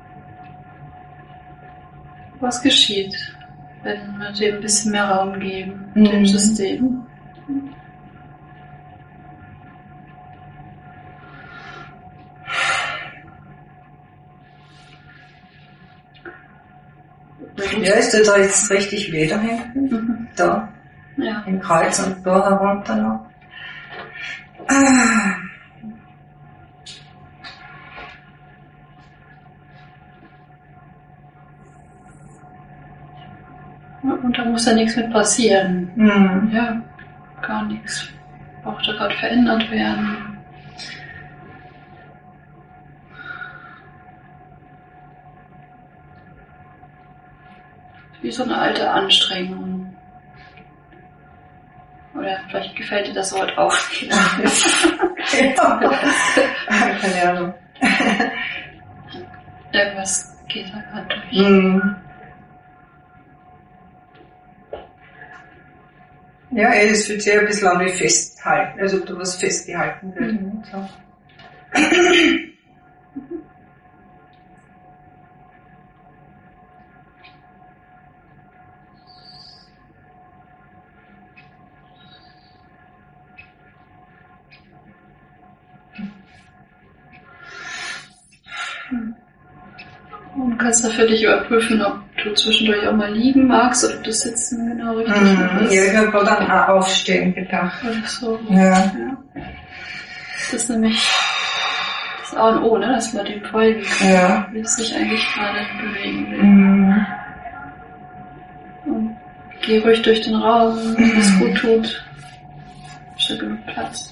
was geschieht, wenn wir dem ein bisschen mehr Raum geben, dem System? Ja, ist da jetzt richtig weh da hinten? Da. Ja. Im Kreuz und da herunter noch. Und da muss ja nichts mit passieren. Mhm. Ja, gar nichts. Braucht da gerade verändert werden. Wie so eine alte Anstrengung. Oder vielleicht gefällt dir das Wort auch nicht. Keine Ahnung. Irgendwas geht da gerade durch. Mhm. Ja, es fühlt sich ein bisschen an wie festhalten, als ob du was festgehalten wird. Mhm. So. Und kannst da für dich überprüfen, ob du zwischendurch auch mal liegen magst oder ob du sitzen genau richtig bist. Ja, ich habe gerade an Aufstehen gedacht. Oder so. Ja. Das ist nämlich das A und O, ne? Dass man dem folgen kann, Ja. wie es sich eigentlich gerade bewegen will. Mhm. Und geh ruhig durch den Raum, wenn es gut tut. Ist da genug Platz.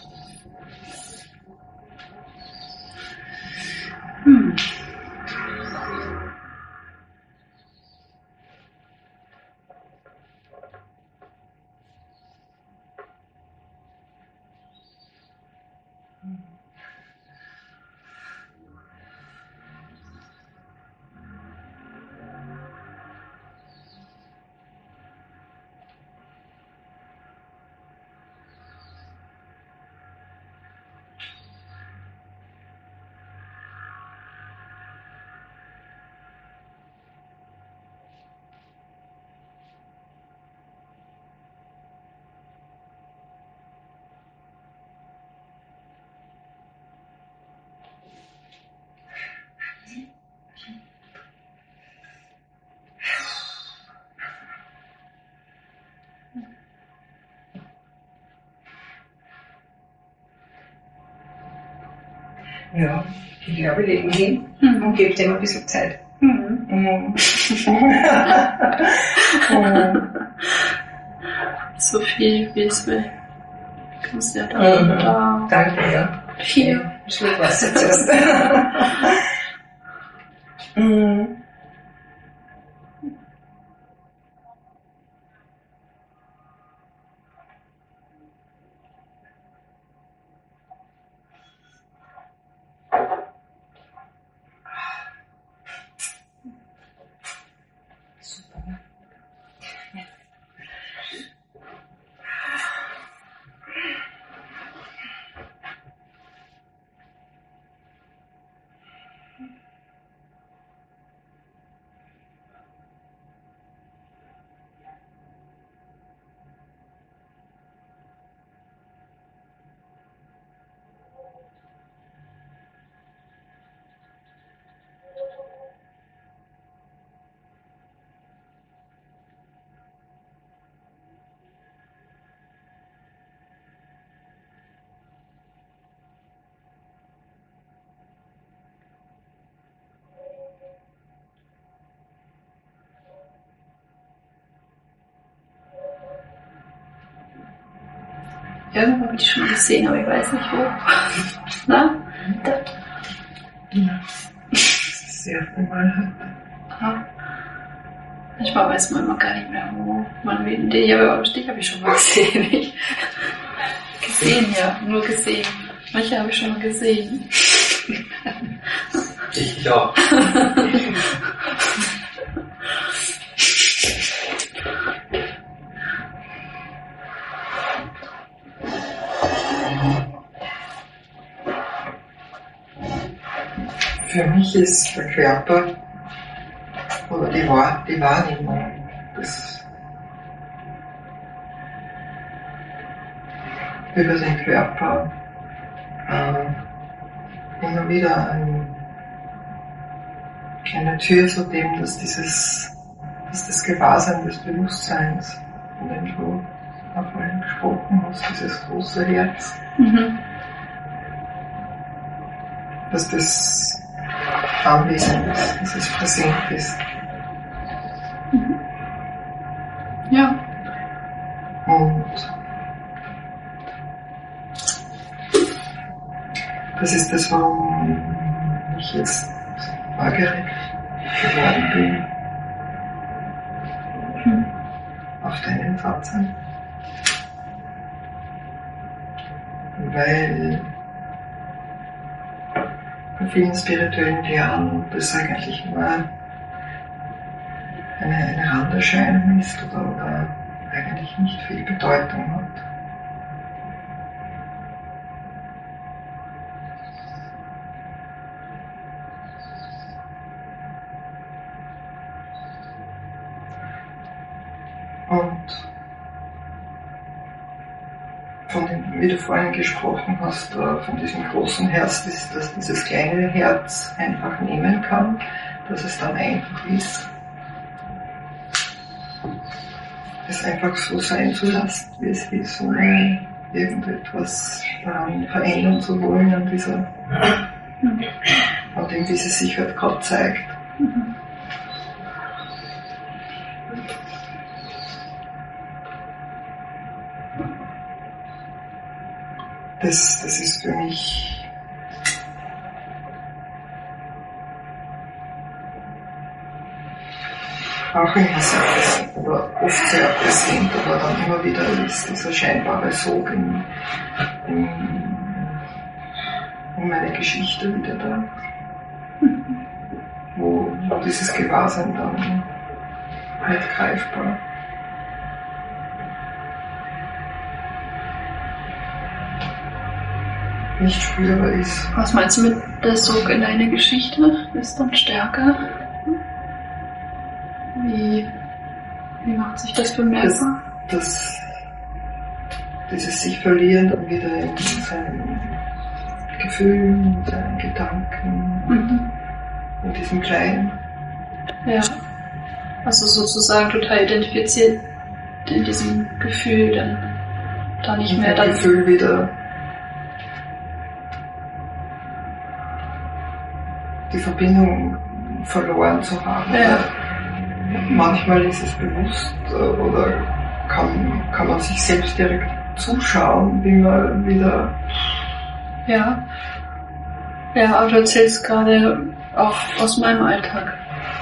Ja, ich glaube, wir legen hin und geben dem ein bisschen Zeit. So viel wie es will. Du kannst ja da. Danke, ja. Viel. Ein Schluck Wasser zuerst. Irgendwo habe ich schon gesehen, aber ich weiß nicht wo. Na? Da. das erste Mal hat. Ja. Manchmal weiß man immer gar nicht mehr, wo man den Stich habe ich schon mal gesehen. Gesehen, ja, nur gesehen. Manche habe ich schon mal gesehen. Ich auch. Für mich ist der Körper oder die Wahrnehmung über den Körper immer wieder eine Tür zu dem, dass das Gewahrsein des Bewusstseins, von dem du auch vorhin gesprochen hast, dieses große Herz, dass das anwesend ist, dass es präsent ist. Ja. Und das ist das, warum ich jetzt neugierig geworden bin auf deinen Satz. Weil in vielen spirituellen Lehren das eigentlich nur eine Randerscheinung ist oder eigentlich nicht viel Bedeutung hat. Und von dem, wie du vorhin gesprochen hast, von diesem großen Herz, dass dieses kleine Herz einfach nehmen kann, dass es dann einfach ist, es einfach so sein zu lassen, wie es ist, ohne irgendetwas daran verändern zu wollen an dem, wie sie sich halt gerade zeigt. Das ist für mich auch immer sehr präsent, oder oft sehr präsent, aber dann immer wieder ist dieser scheinbare Sog in meine Geschichte wieder da, wo dieses Gewahrsein dann nicht greifbar. Nicht spürbar ist. Was meinst du mit der Sog in deine Geschichte? Ist dann stärker? Wie macht sich das bemerkbar? Dieses sich verlieren dann wieder in seinen Gefühlen, in seinen Gedanken, in diesem Kleinen. Ja. Also sozusagen total identifiziert in diesem Gefühl, dann da nicht mehr das Gefühl wieder die Verbindung verloren zu haben. Ja. Manchmal ist es bewusst oder kann man sich selbst direkt zuschauen, wie man wieder... Ja, aber du erzählst gerade auch aus meinem Alltag.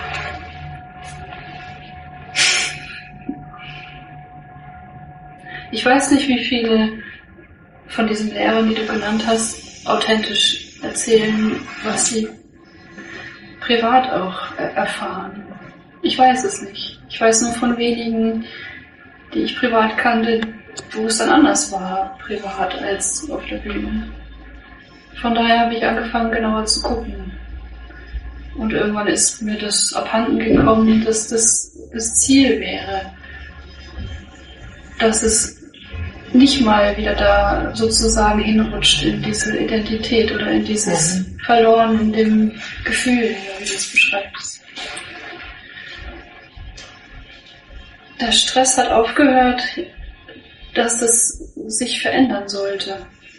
Ich weiß nicht, wie viele von diesen Lehrern, die du genannt hast, authentisch erzählen, was sie privat auch erfahren. Ich weiß es nicht. Ich weiß nur von wenigen, die ich privat kannte, wo es dann anders war, privat als auf der Bühne. Von daher habe ich angefangen, genauer zu gucken. Und irgendwann ist mir das abhanden gekommen, dass das Ziel wäre, dass es nicht mal wieder da sozusagen hinrutscht in diese Identität oder in dieses Verloren in dem Gefühl, wie du es beschreibst. Der Stress hat aufgehört, dass das sich verändern sollte.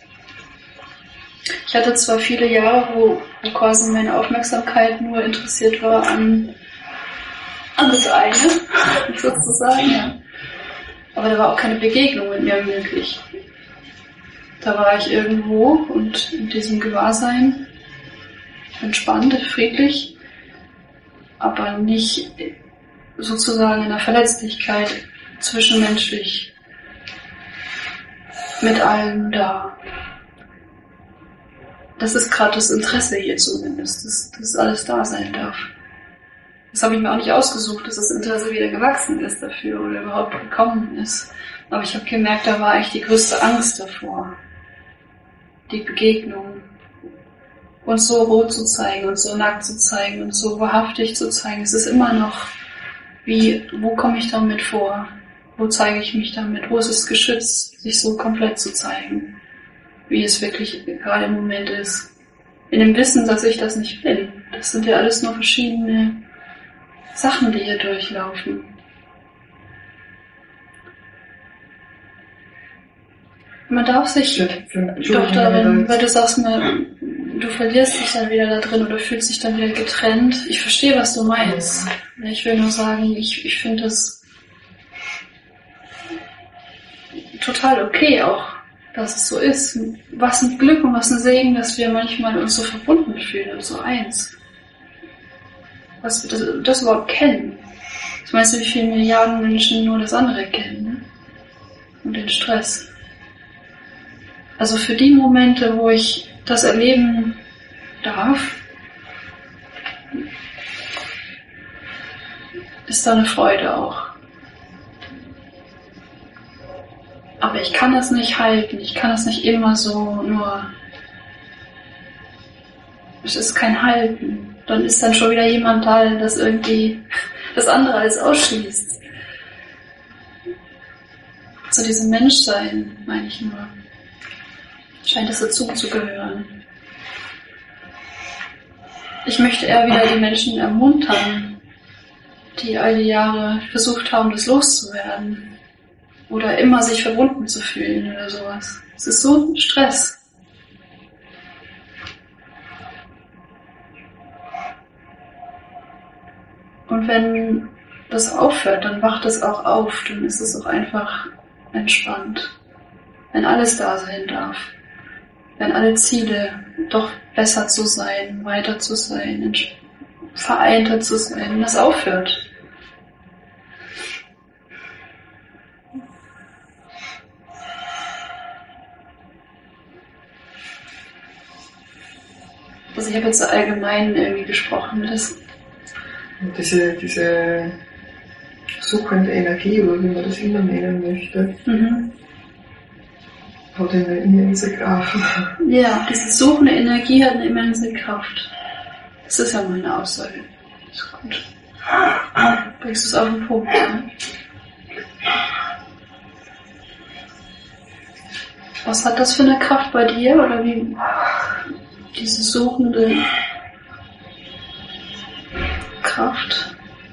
Ich hatte zwar viele Jahre, wo quasi meine Aufmerksamkeit nur interessiert war an das eine, sozusagen, ja. Aber da war auch keine Begegnung mit mir möglich. Da war ich irgendwo und in diesem Gewahrsein, entspannt, friedlich. aber nicht sozusagen in der Verletzlichkeit zwischenmenschlich mit allem da. Das ist gerade das Interesse hier zumindest, dass alles da sein darf. Das habe ich mir auch nicht ausgesucht, dass das Interesse wieder gewachsen ist dafür oder überhaupt gekommen ist. Aber ich habe gemerkt, da war eigentlich die größte Angst davor. Die Begegnung. Uns so roh zu zeigen und so nackt zu zeigen und so wahrhaftig zu zeigen. Es ist immer noch, wo komme ich damit vor? Wo zeige ich mich damit? Wo ist es geschützt, sich so komplett zu zeigen? Wie es wirklich gerade im Moment ist. In dem Wissen, dass ich das nicht bin. Das sind ja alles nur verschiedene Sachen, die hier durchlaufen. Man darf sich doch darin, weil du sagst mal, du verlierst dich dann wieder da drin oder fühlst dich dann wieder getrennt. Ich verstehe, was du meinst. Ich will nur sagen, ich finde das total okay auch, dass es so ist. Was ein Glück und was ein Segen, dass wir manchmal uns so verbunden fühlen und so eins. Was wir das überhaupt kennen. Was meinst du, wie viele Milliarden Menschen nur das andere kennen, ne? Und den Stress. Also für die Momente, wo ich das erleben darf, ist da eine Freude auch. Aber ich kann das nicht halten, ich kann das nicht immer so nur, es ist kein Halten. Dann ist dann schon wieder jemand da, der das irgendwie, das andere alles ausschließt. Zu diesem Menschsein, meine ich nur. Scheint es dazu zu gehören. Ich möchte eher wieder die Menschen ermuntern, die all die Jahre versucht haben, das loszuwerden. Oder immer sich verbunden zu fühlen oder sowas. Es ist so ein Stress. Und wenn das aufhört, dann wacht es auch auf, dann ist es auch einfach entspannt. Wenn alles da sein darf. Wenn alle Ziele, doch besser zu sein, weiter zu sein, vereinter zu sein, wenn das aufhört. Also ich habe jetzt so allgemein irgendwie gesprochen. Diese suchende Energie, oder wie man das immer nennen möchte, hat eine immense Kraft. Ja, diese suchende Energie hat eine immense Kraft. Das ist ja meine Aussage. Ist gut. Bringst du es auf den Punkt, ne? Was hat das für eine Kraft bei dir? Oder wie diese suchende Kraft?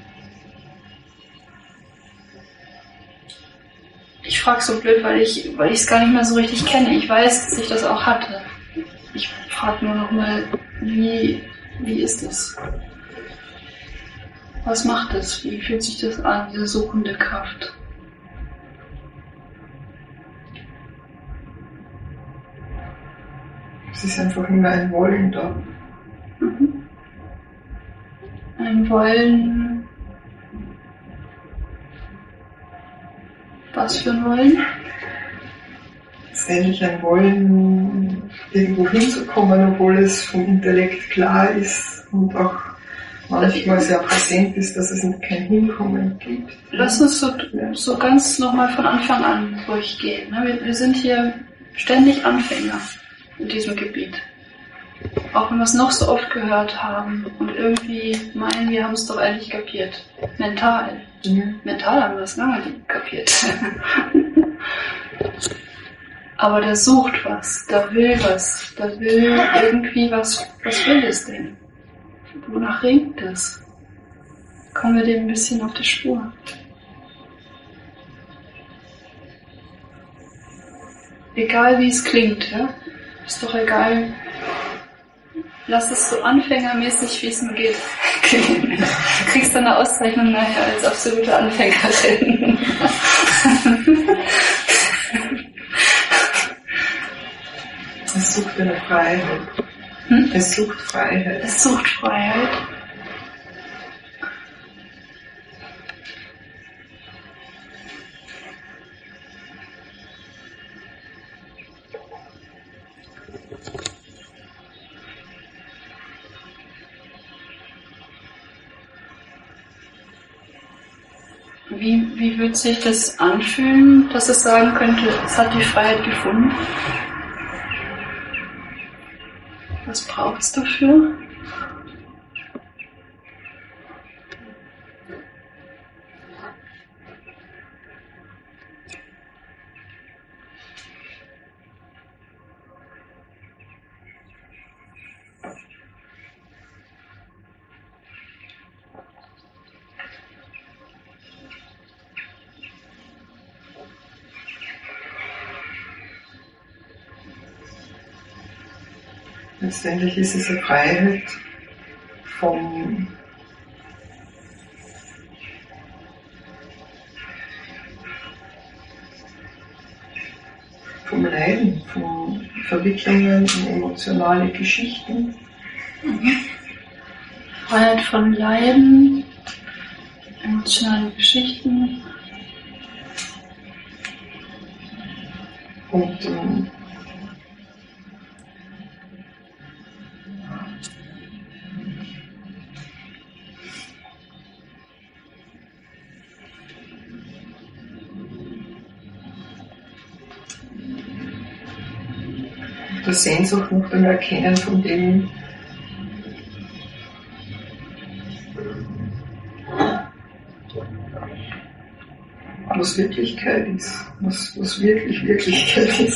Ich frage so blöd, weil ich es gar nicht mehr so richtig kenne. Ich weiß, dass ich das auch hatte. Ich frage nur noch mal, wie ist das? Was macht das? Wie fühlt sich das an, diese suchende Kraft? Es ist einfach immer ein Wollen da. Mhm. Ein Wollen. Was für ein Wollen? Letztendlich ein Wollen, irgendwo hinzukommen, obwohl es vom Intellekt klar ist und auch manchmal sehr präsent ist, dass es kein Hinkommen gibt. Lass uns so ganz nochmal von Anfang an durchgehen. Wir sind hier ständig Anfänger in diesem Gebiet. Auch wenn wir es noch so oft gehört haben und irgendwie meinen, wir haben es doch eigentlich kapiert. Mental. Mhm. Mental haben wir es gar nicht kapiert. Aber der sucht was, der will was, der will irgendwie was. Was will es denn? Wonach ringt es? Kommen wir dem ein bisschen auf die Spur. Egal wie es klingt, ja? Ist doch egal. Lass es so anfängermäßig, wie es mir geht. Du kriegst dann eine Auszeichnung nachher als absolute Anfängerin. Es sucht eine Freiheit. Es sucht Freiheit. Es sucht Freiheit. Wie würde sich das anfühlen, dass es sagen könnte, es hat die Freiheit gefunden? Was braucht es dafür? Letztendlich ist es eine Freiheit vom Leiden, von Verwicklungen in emotionale Geschichten. Freiheit von Leiden, emotionale Geschichten. Und der Sehnsucht nach dem Erkennen von dem, was Wirklichkeit ist, was wirklich Wirklichkeit ist.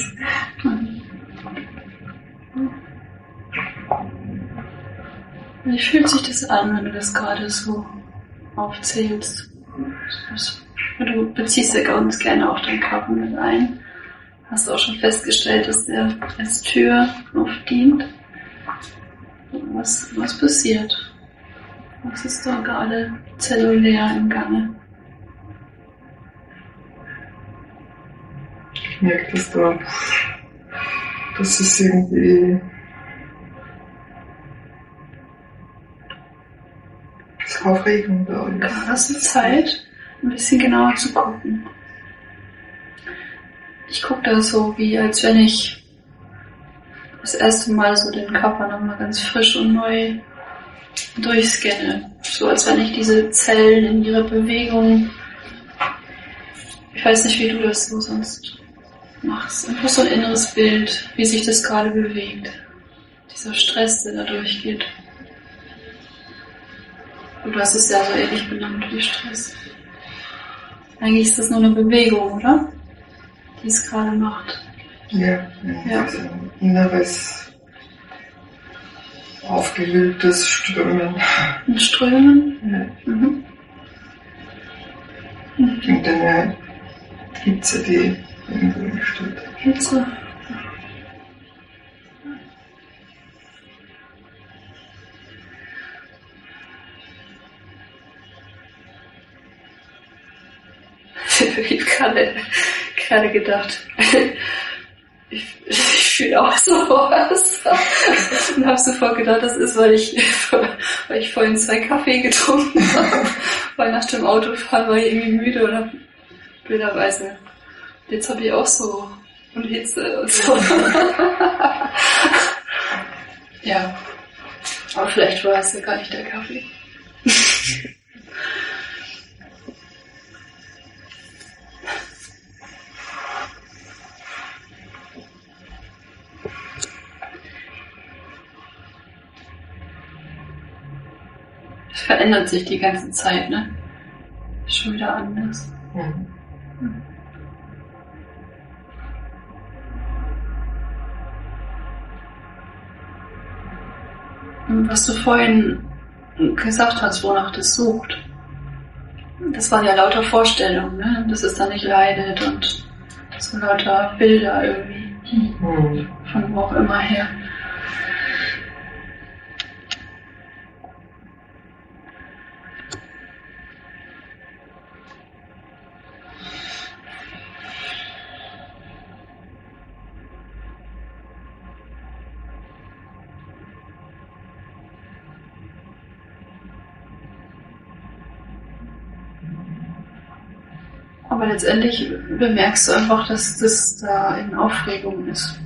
Wie fühlt sich das an, wenn du das gerade so aufzählst? Du beziehst ja ganz gerne auch deinen Körper mit ein. Hast du auch schon festgestellt, dass der als Tür oft dient? Was passiert? Was ist da gerade zellulär im Gange? Ich merke, dass es irgendwie das Aufregung da ist. Hast du Zeit, ein bisschen genauer zu gucken? Ich gucke da so, wie als wenn ich das erste Mal so den Körper nochmal ganz frisch und neu durchscanne. So als wenn ich diese Zellen in ihrer Bewegung, ich weiß nicht, wie du das so sonst machst, einfach so ein inneres Bild, wie sich das gerade bewegt. Dieser Stress, der da durchgeht. Und du hast es ja so ähnlich benannt wie Stress. Eigentlich ist das nur eine Bewegung, oder? Die es gerade macht. Ja. Also ein inneres, aufgewühltes Strömen. Ein Strömen? Ja. Und eine Hitze, die irgendwo entsteht. Hitze. Ich habe gerade gedacht, ich fühle auch sowas. Und habe sofort gedacht, das ist, weil ich vorhin 2 Kaffee getrunken habe. Weil nach dem Autofahren war ich irgendwie müde oder blöderweise. Jetzt habe ich auch so und Hitze und so. Ja, aber vielleicht war es ja gar nicht der Kaffee. Es verändert sich die ganze Zeit, ne? Ist schon wieder anders. Mhm. Und was du vorhin gesagt hast, wonach das sucht, das waren ja lauter Vorstellungen, ne? Dass es da nicht leidet und so lauter Bilder irgendwie, von wo auch immer her. Aber letztendlich bemerkst du einfach, dass das da in Aufregung ist.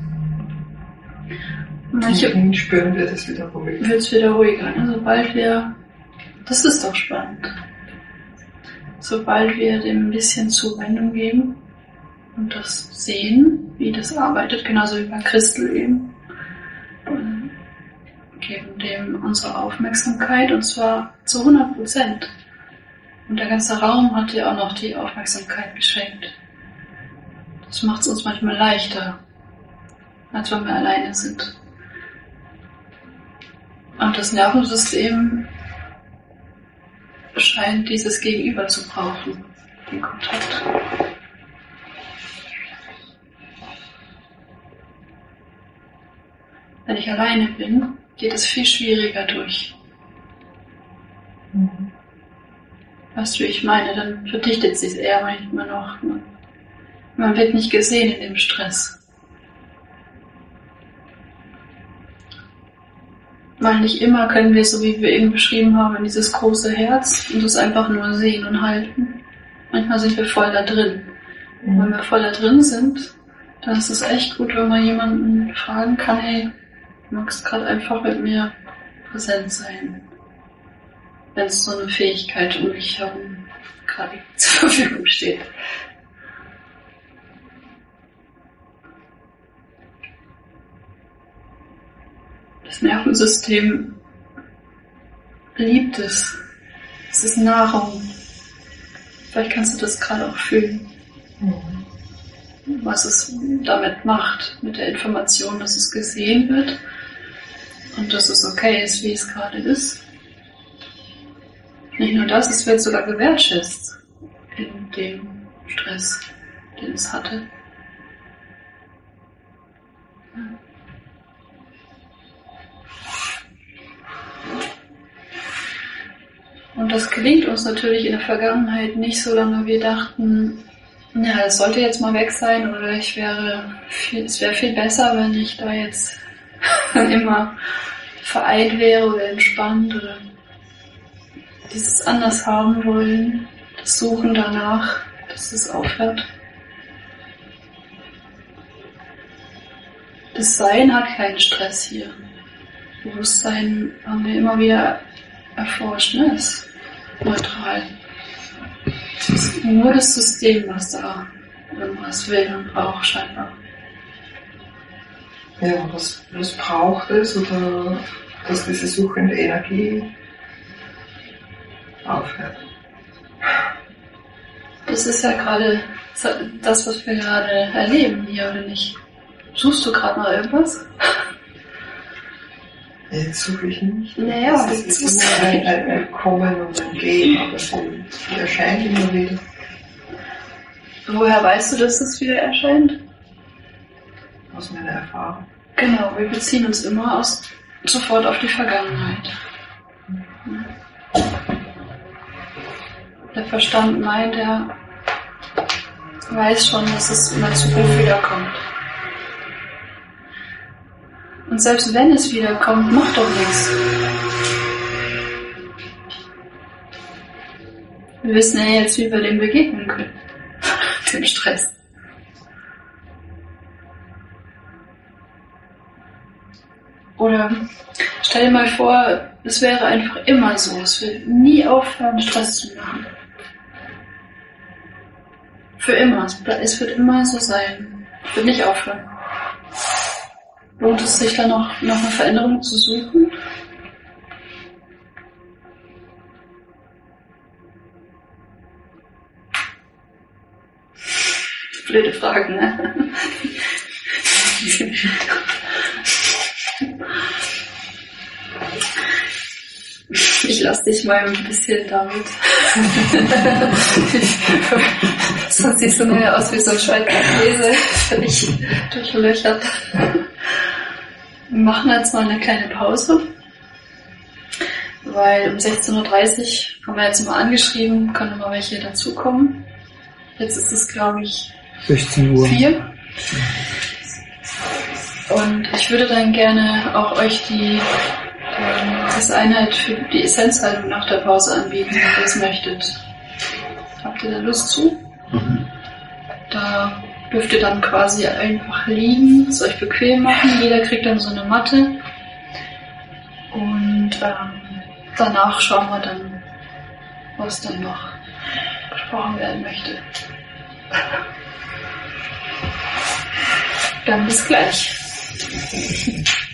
Manche spüren wir das wieder ruhiger. Wird es wieder ruhiger, ne? Sobald wir, das ist doch spannend. sobald wir dem ein bisschen Zuwendung geben und das sehen, wie das arbeitet, genauso wie bei Christel eben, und geben dem unsere Aufmerksamkeit und zwar zu 100%. Und der ganze Raum hat dir auch noch die Aufmerksamkeit geschenkt. Das macht es uns manchmal leichter, als wenn wir alleine sind. Und das Nervensystem scheint dieses Gegenüber zu brauchen, den Kontakt. Wenn ich alleine bin, geht es viel schwieriger durch. Weißt du, wie ich meine? Dann verdichtet sich eher manchmal noch. Man wird nicht gesehen in dem Stress. Weil nicht immer können wir, so wie wir eben beschrieben haben, in dieses große Herz und das einfach nur sehen und halten. Manchmal sind wir voll da drin. Und wenn wir voll da drin sind, dann ist es echt gut, wenn man jemanden fragen kann, hey, du magst gerade einfach mit mir präsent sein. Wenn es so eine Fähigkeit um mich herum gerade zur Verfügung steht. Das Nervensystem liebt es. Es ist Nahrung. Vielleicht kannst du das gerade auch fühlen. Was es damit macht, mit der Information, dass es gesehen wird und dass es okay ist, wie es gerade ist. Nicht nur das, es wird sogar gewertschätzt in dem Stress, den es hatte. Und das gelingt uns natürlich in der Vergangenheit nicht, solange wir dachten, ja, das sollte jetzt mal weg sein oder es wäre viel besser, wenn ich da jetzt immer vereint wäre oder entspannt oder dieses anders haben wollen, das Suchen danach, dass es aufhört. Das Sein hat keinen Stress hier. Bewusstsein haben wir immer wieder erforscht, ne? Ist neutral. Es ist nur das System, was da irgendwas will und braucht scheinbar. Ja, was braucht es, oder dass diese suchende Energie aufhört? Das ist ja gerade das, was wir gerade erleben hier, oder nicht? Suchst du gerade noch irgendwas? Jetzt suche ich nicht. Naja, das ist immer ein Kommen und ein Gehen, aber es erscheint immer wieder. Woher weißt du, dass es wieder erscheint? Aus meiner Erfahrung. Genau, wir beziehen uns immer sofort auf die Vergangenheit. Der Verstand meint, er weiß schon, dass es in der Zukunft wiederkommt. Und selbst wenn es wiederkommt, macht doch nichts. Wir wissen ja jetzt, wie wir dem begegnen können. Dem Stress. Oder stell dir mal vor, es wäre einfach immer so. Es wird nie aufhören, Stress zu machen. Für immer. Es wird immer so sein. Es wird nicht aufhören. Lohnt es sich dann noch eine Veränderung zu suchen? Blöde Fragen, ne? Ich lasse dich mal ein bisschen damit. Sonst sieht so mehr aus wie so ein Schweizer Käse, völlig durchlöchert. Wir machen jetzt mal eine kleine Pause, weil um 16.30 Uhr haben wir jetzt mal angeschrieben, können mal welche dazukommen. Jetzt ist es, glaube ich, 16 Uhr. 4. Und ich würde dann gerne auch euch das Einheit für die Essenzhaltung nach der Pause anbieten, wenn ihr es möchtet. Habt ihr da Lust zu? Mhm. Da dürft ihr dann quasi einfach liegen, es euch bequem machen. Jeder kriegt dann so eine Matte. Und danach schauen wir dann, was dann noch gesprochen werden möchte. Dann bis gleich.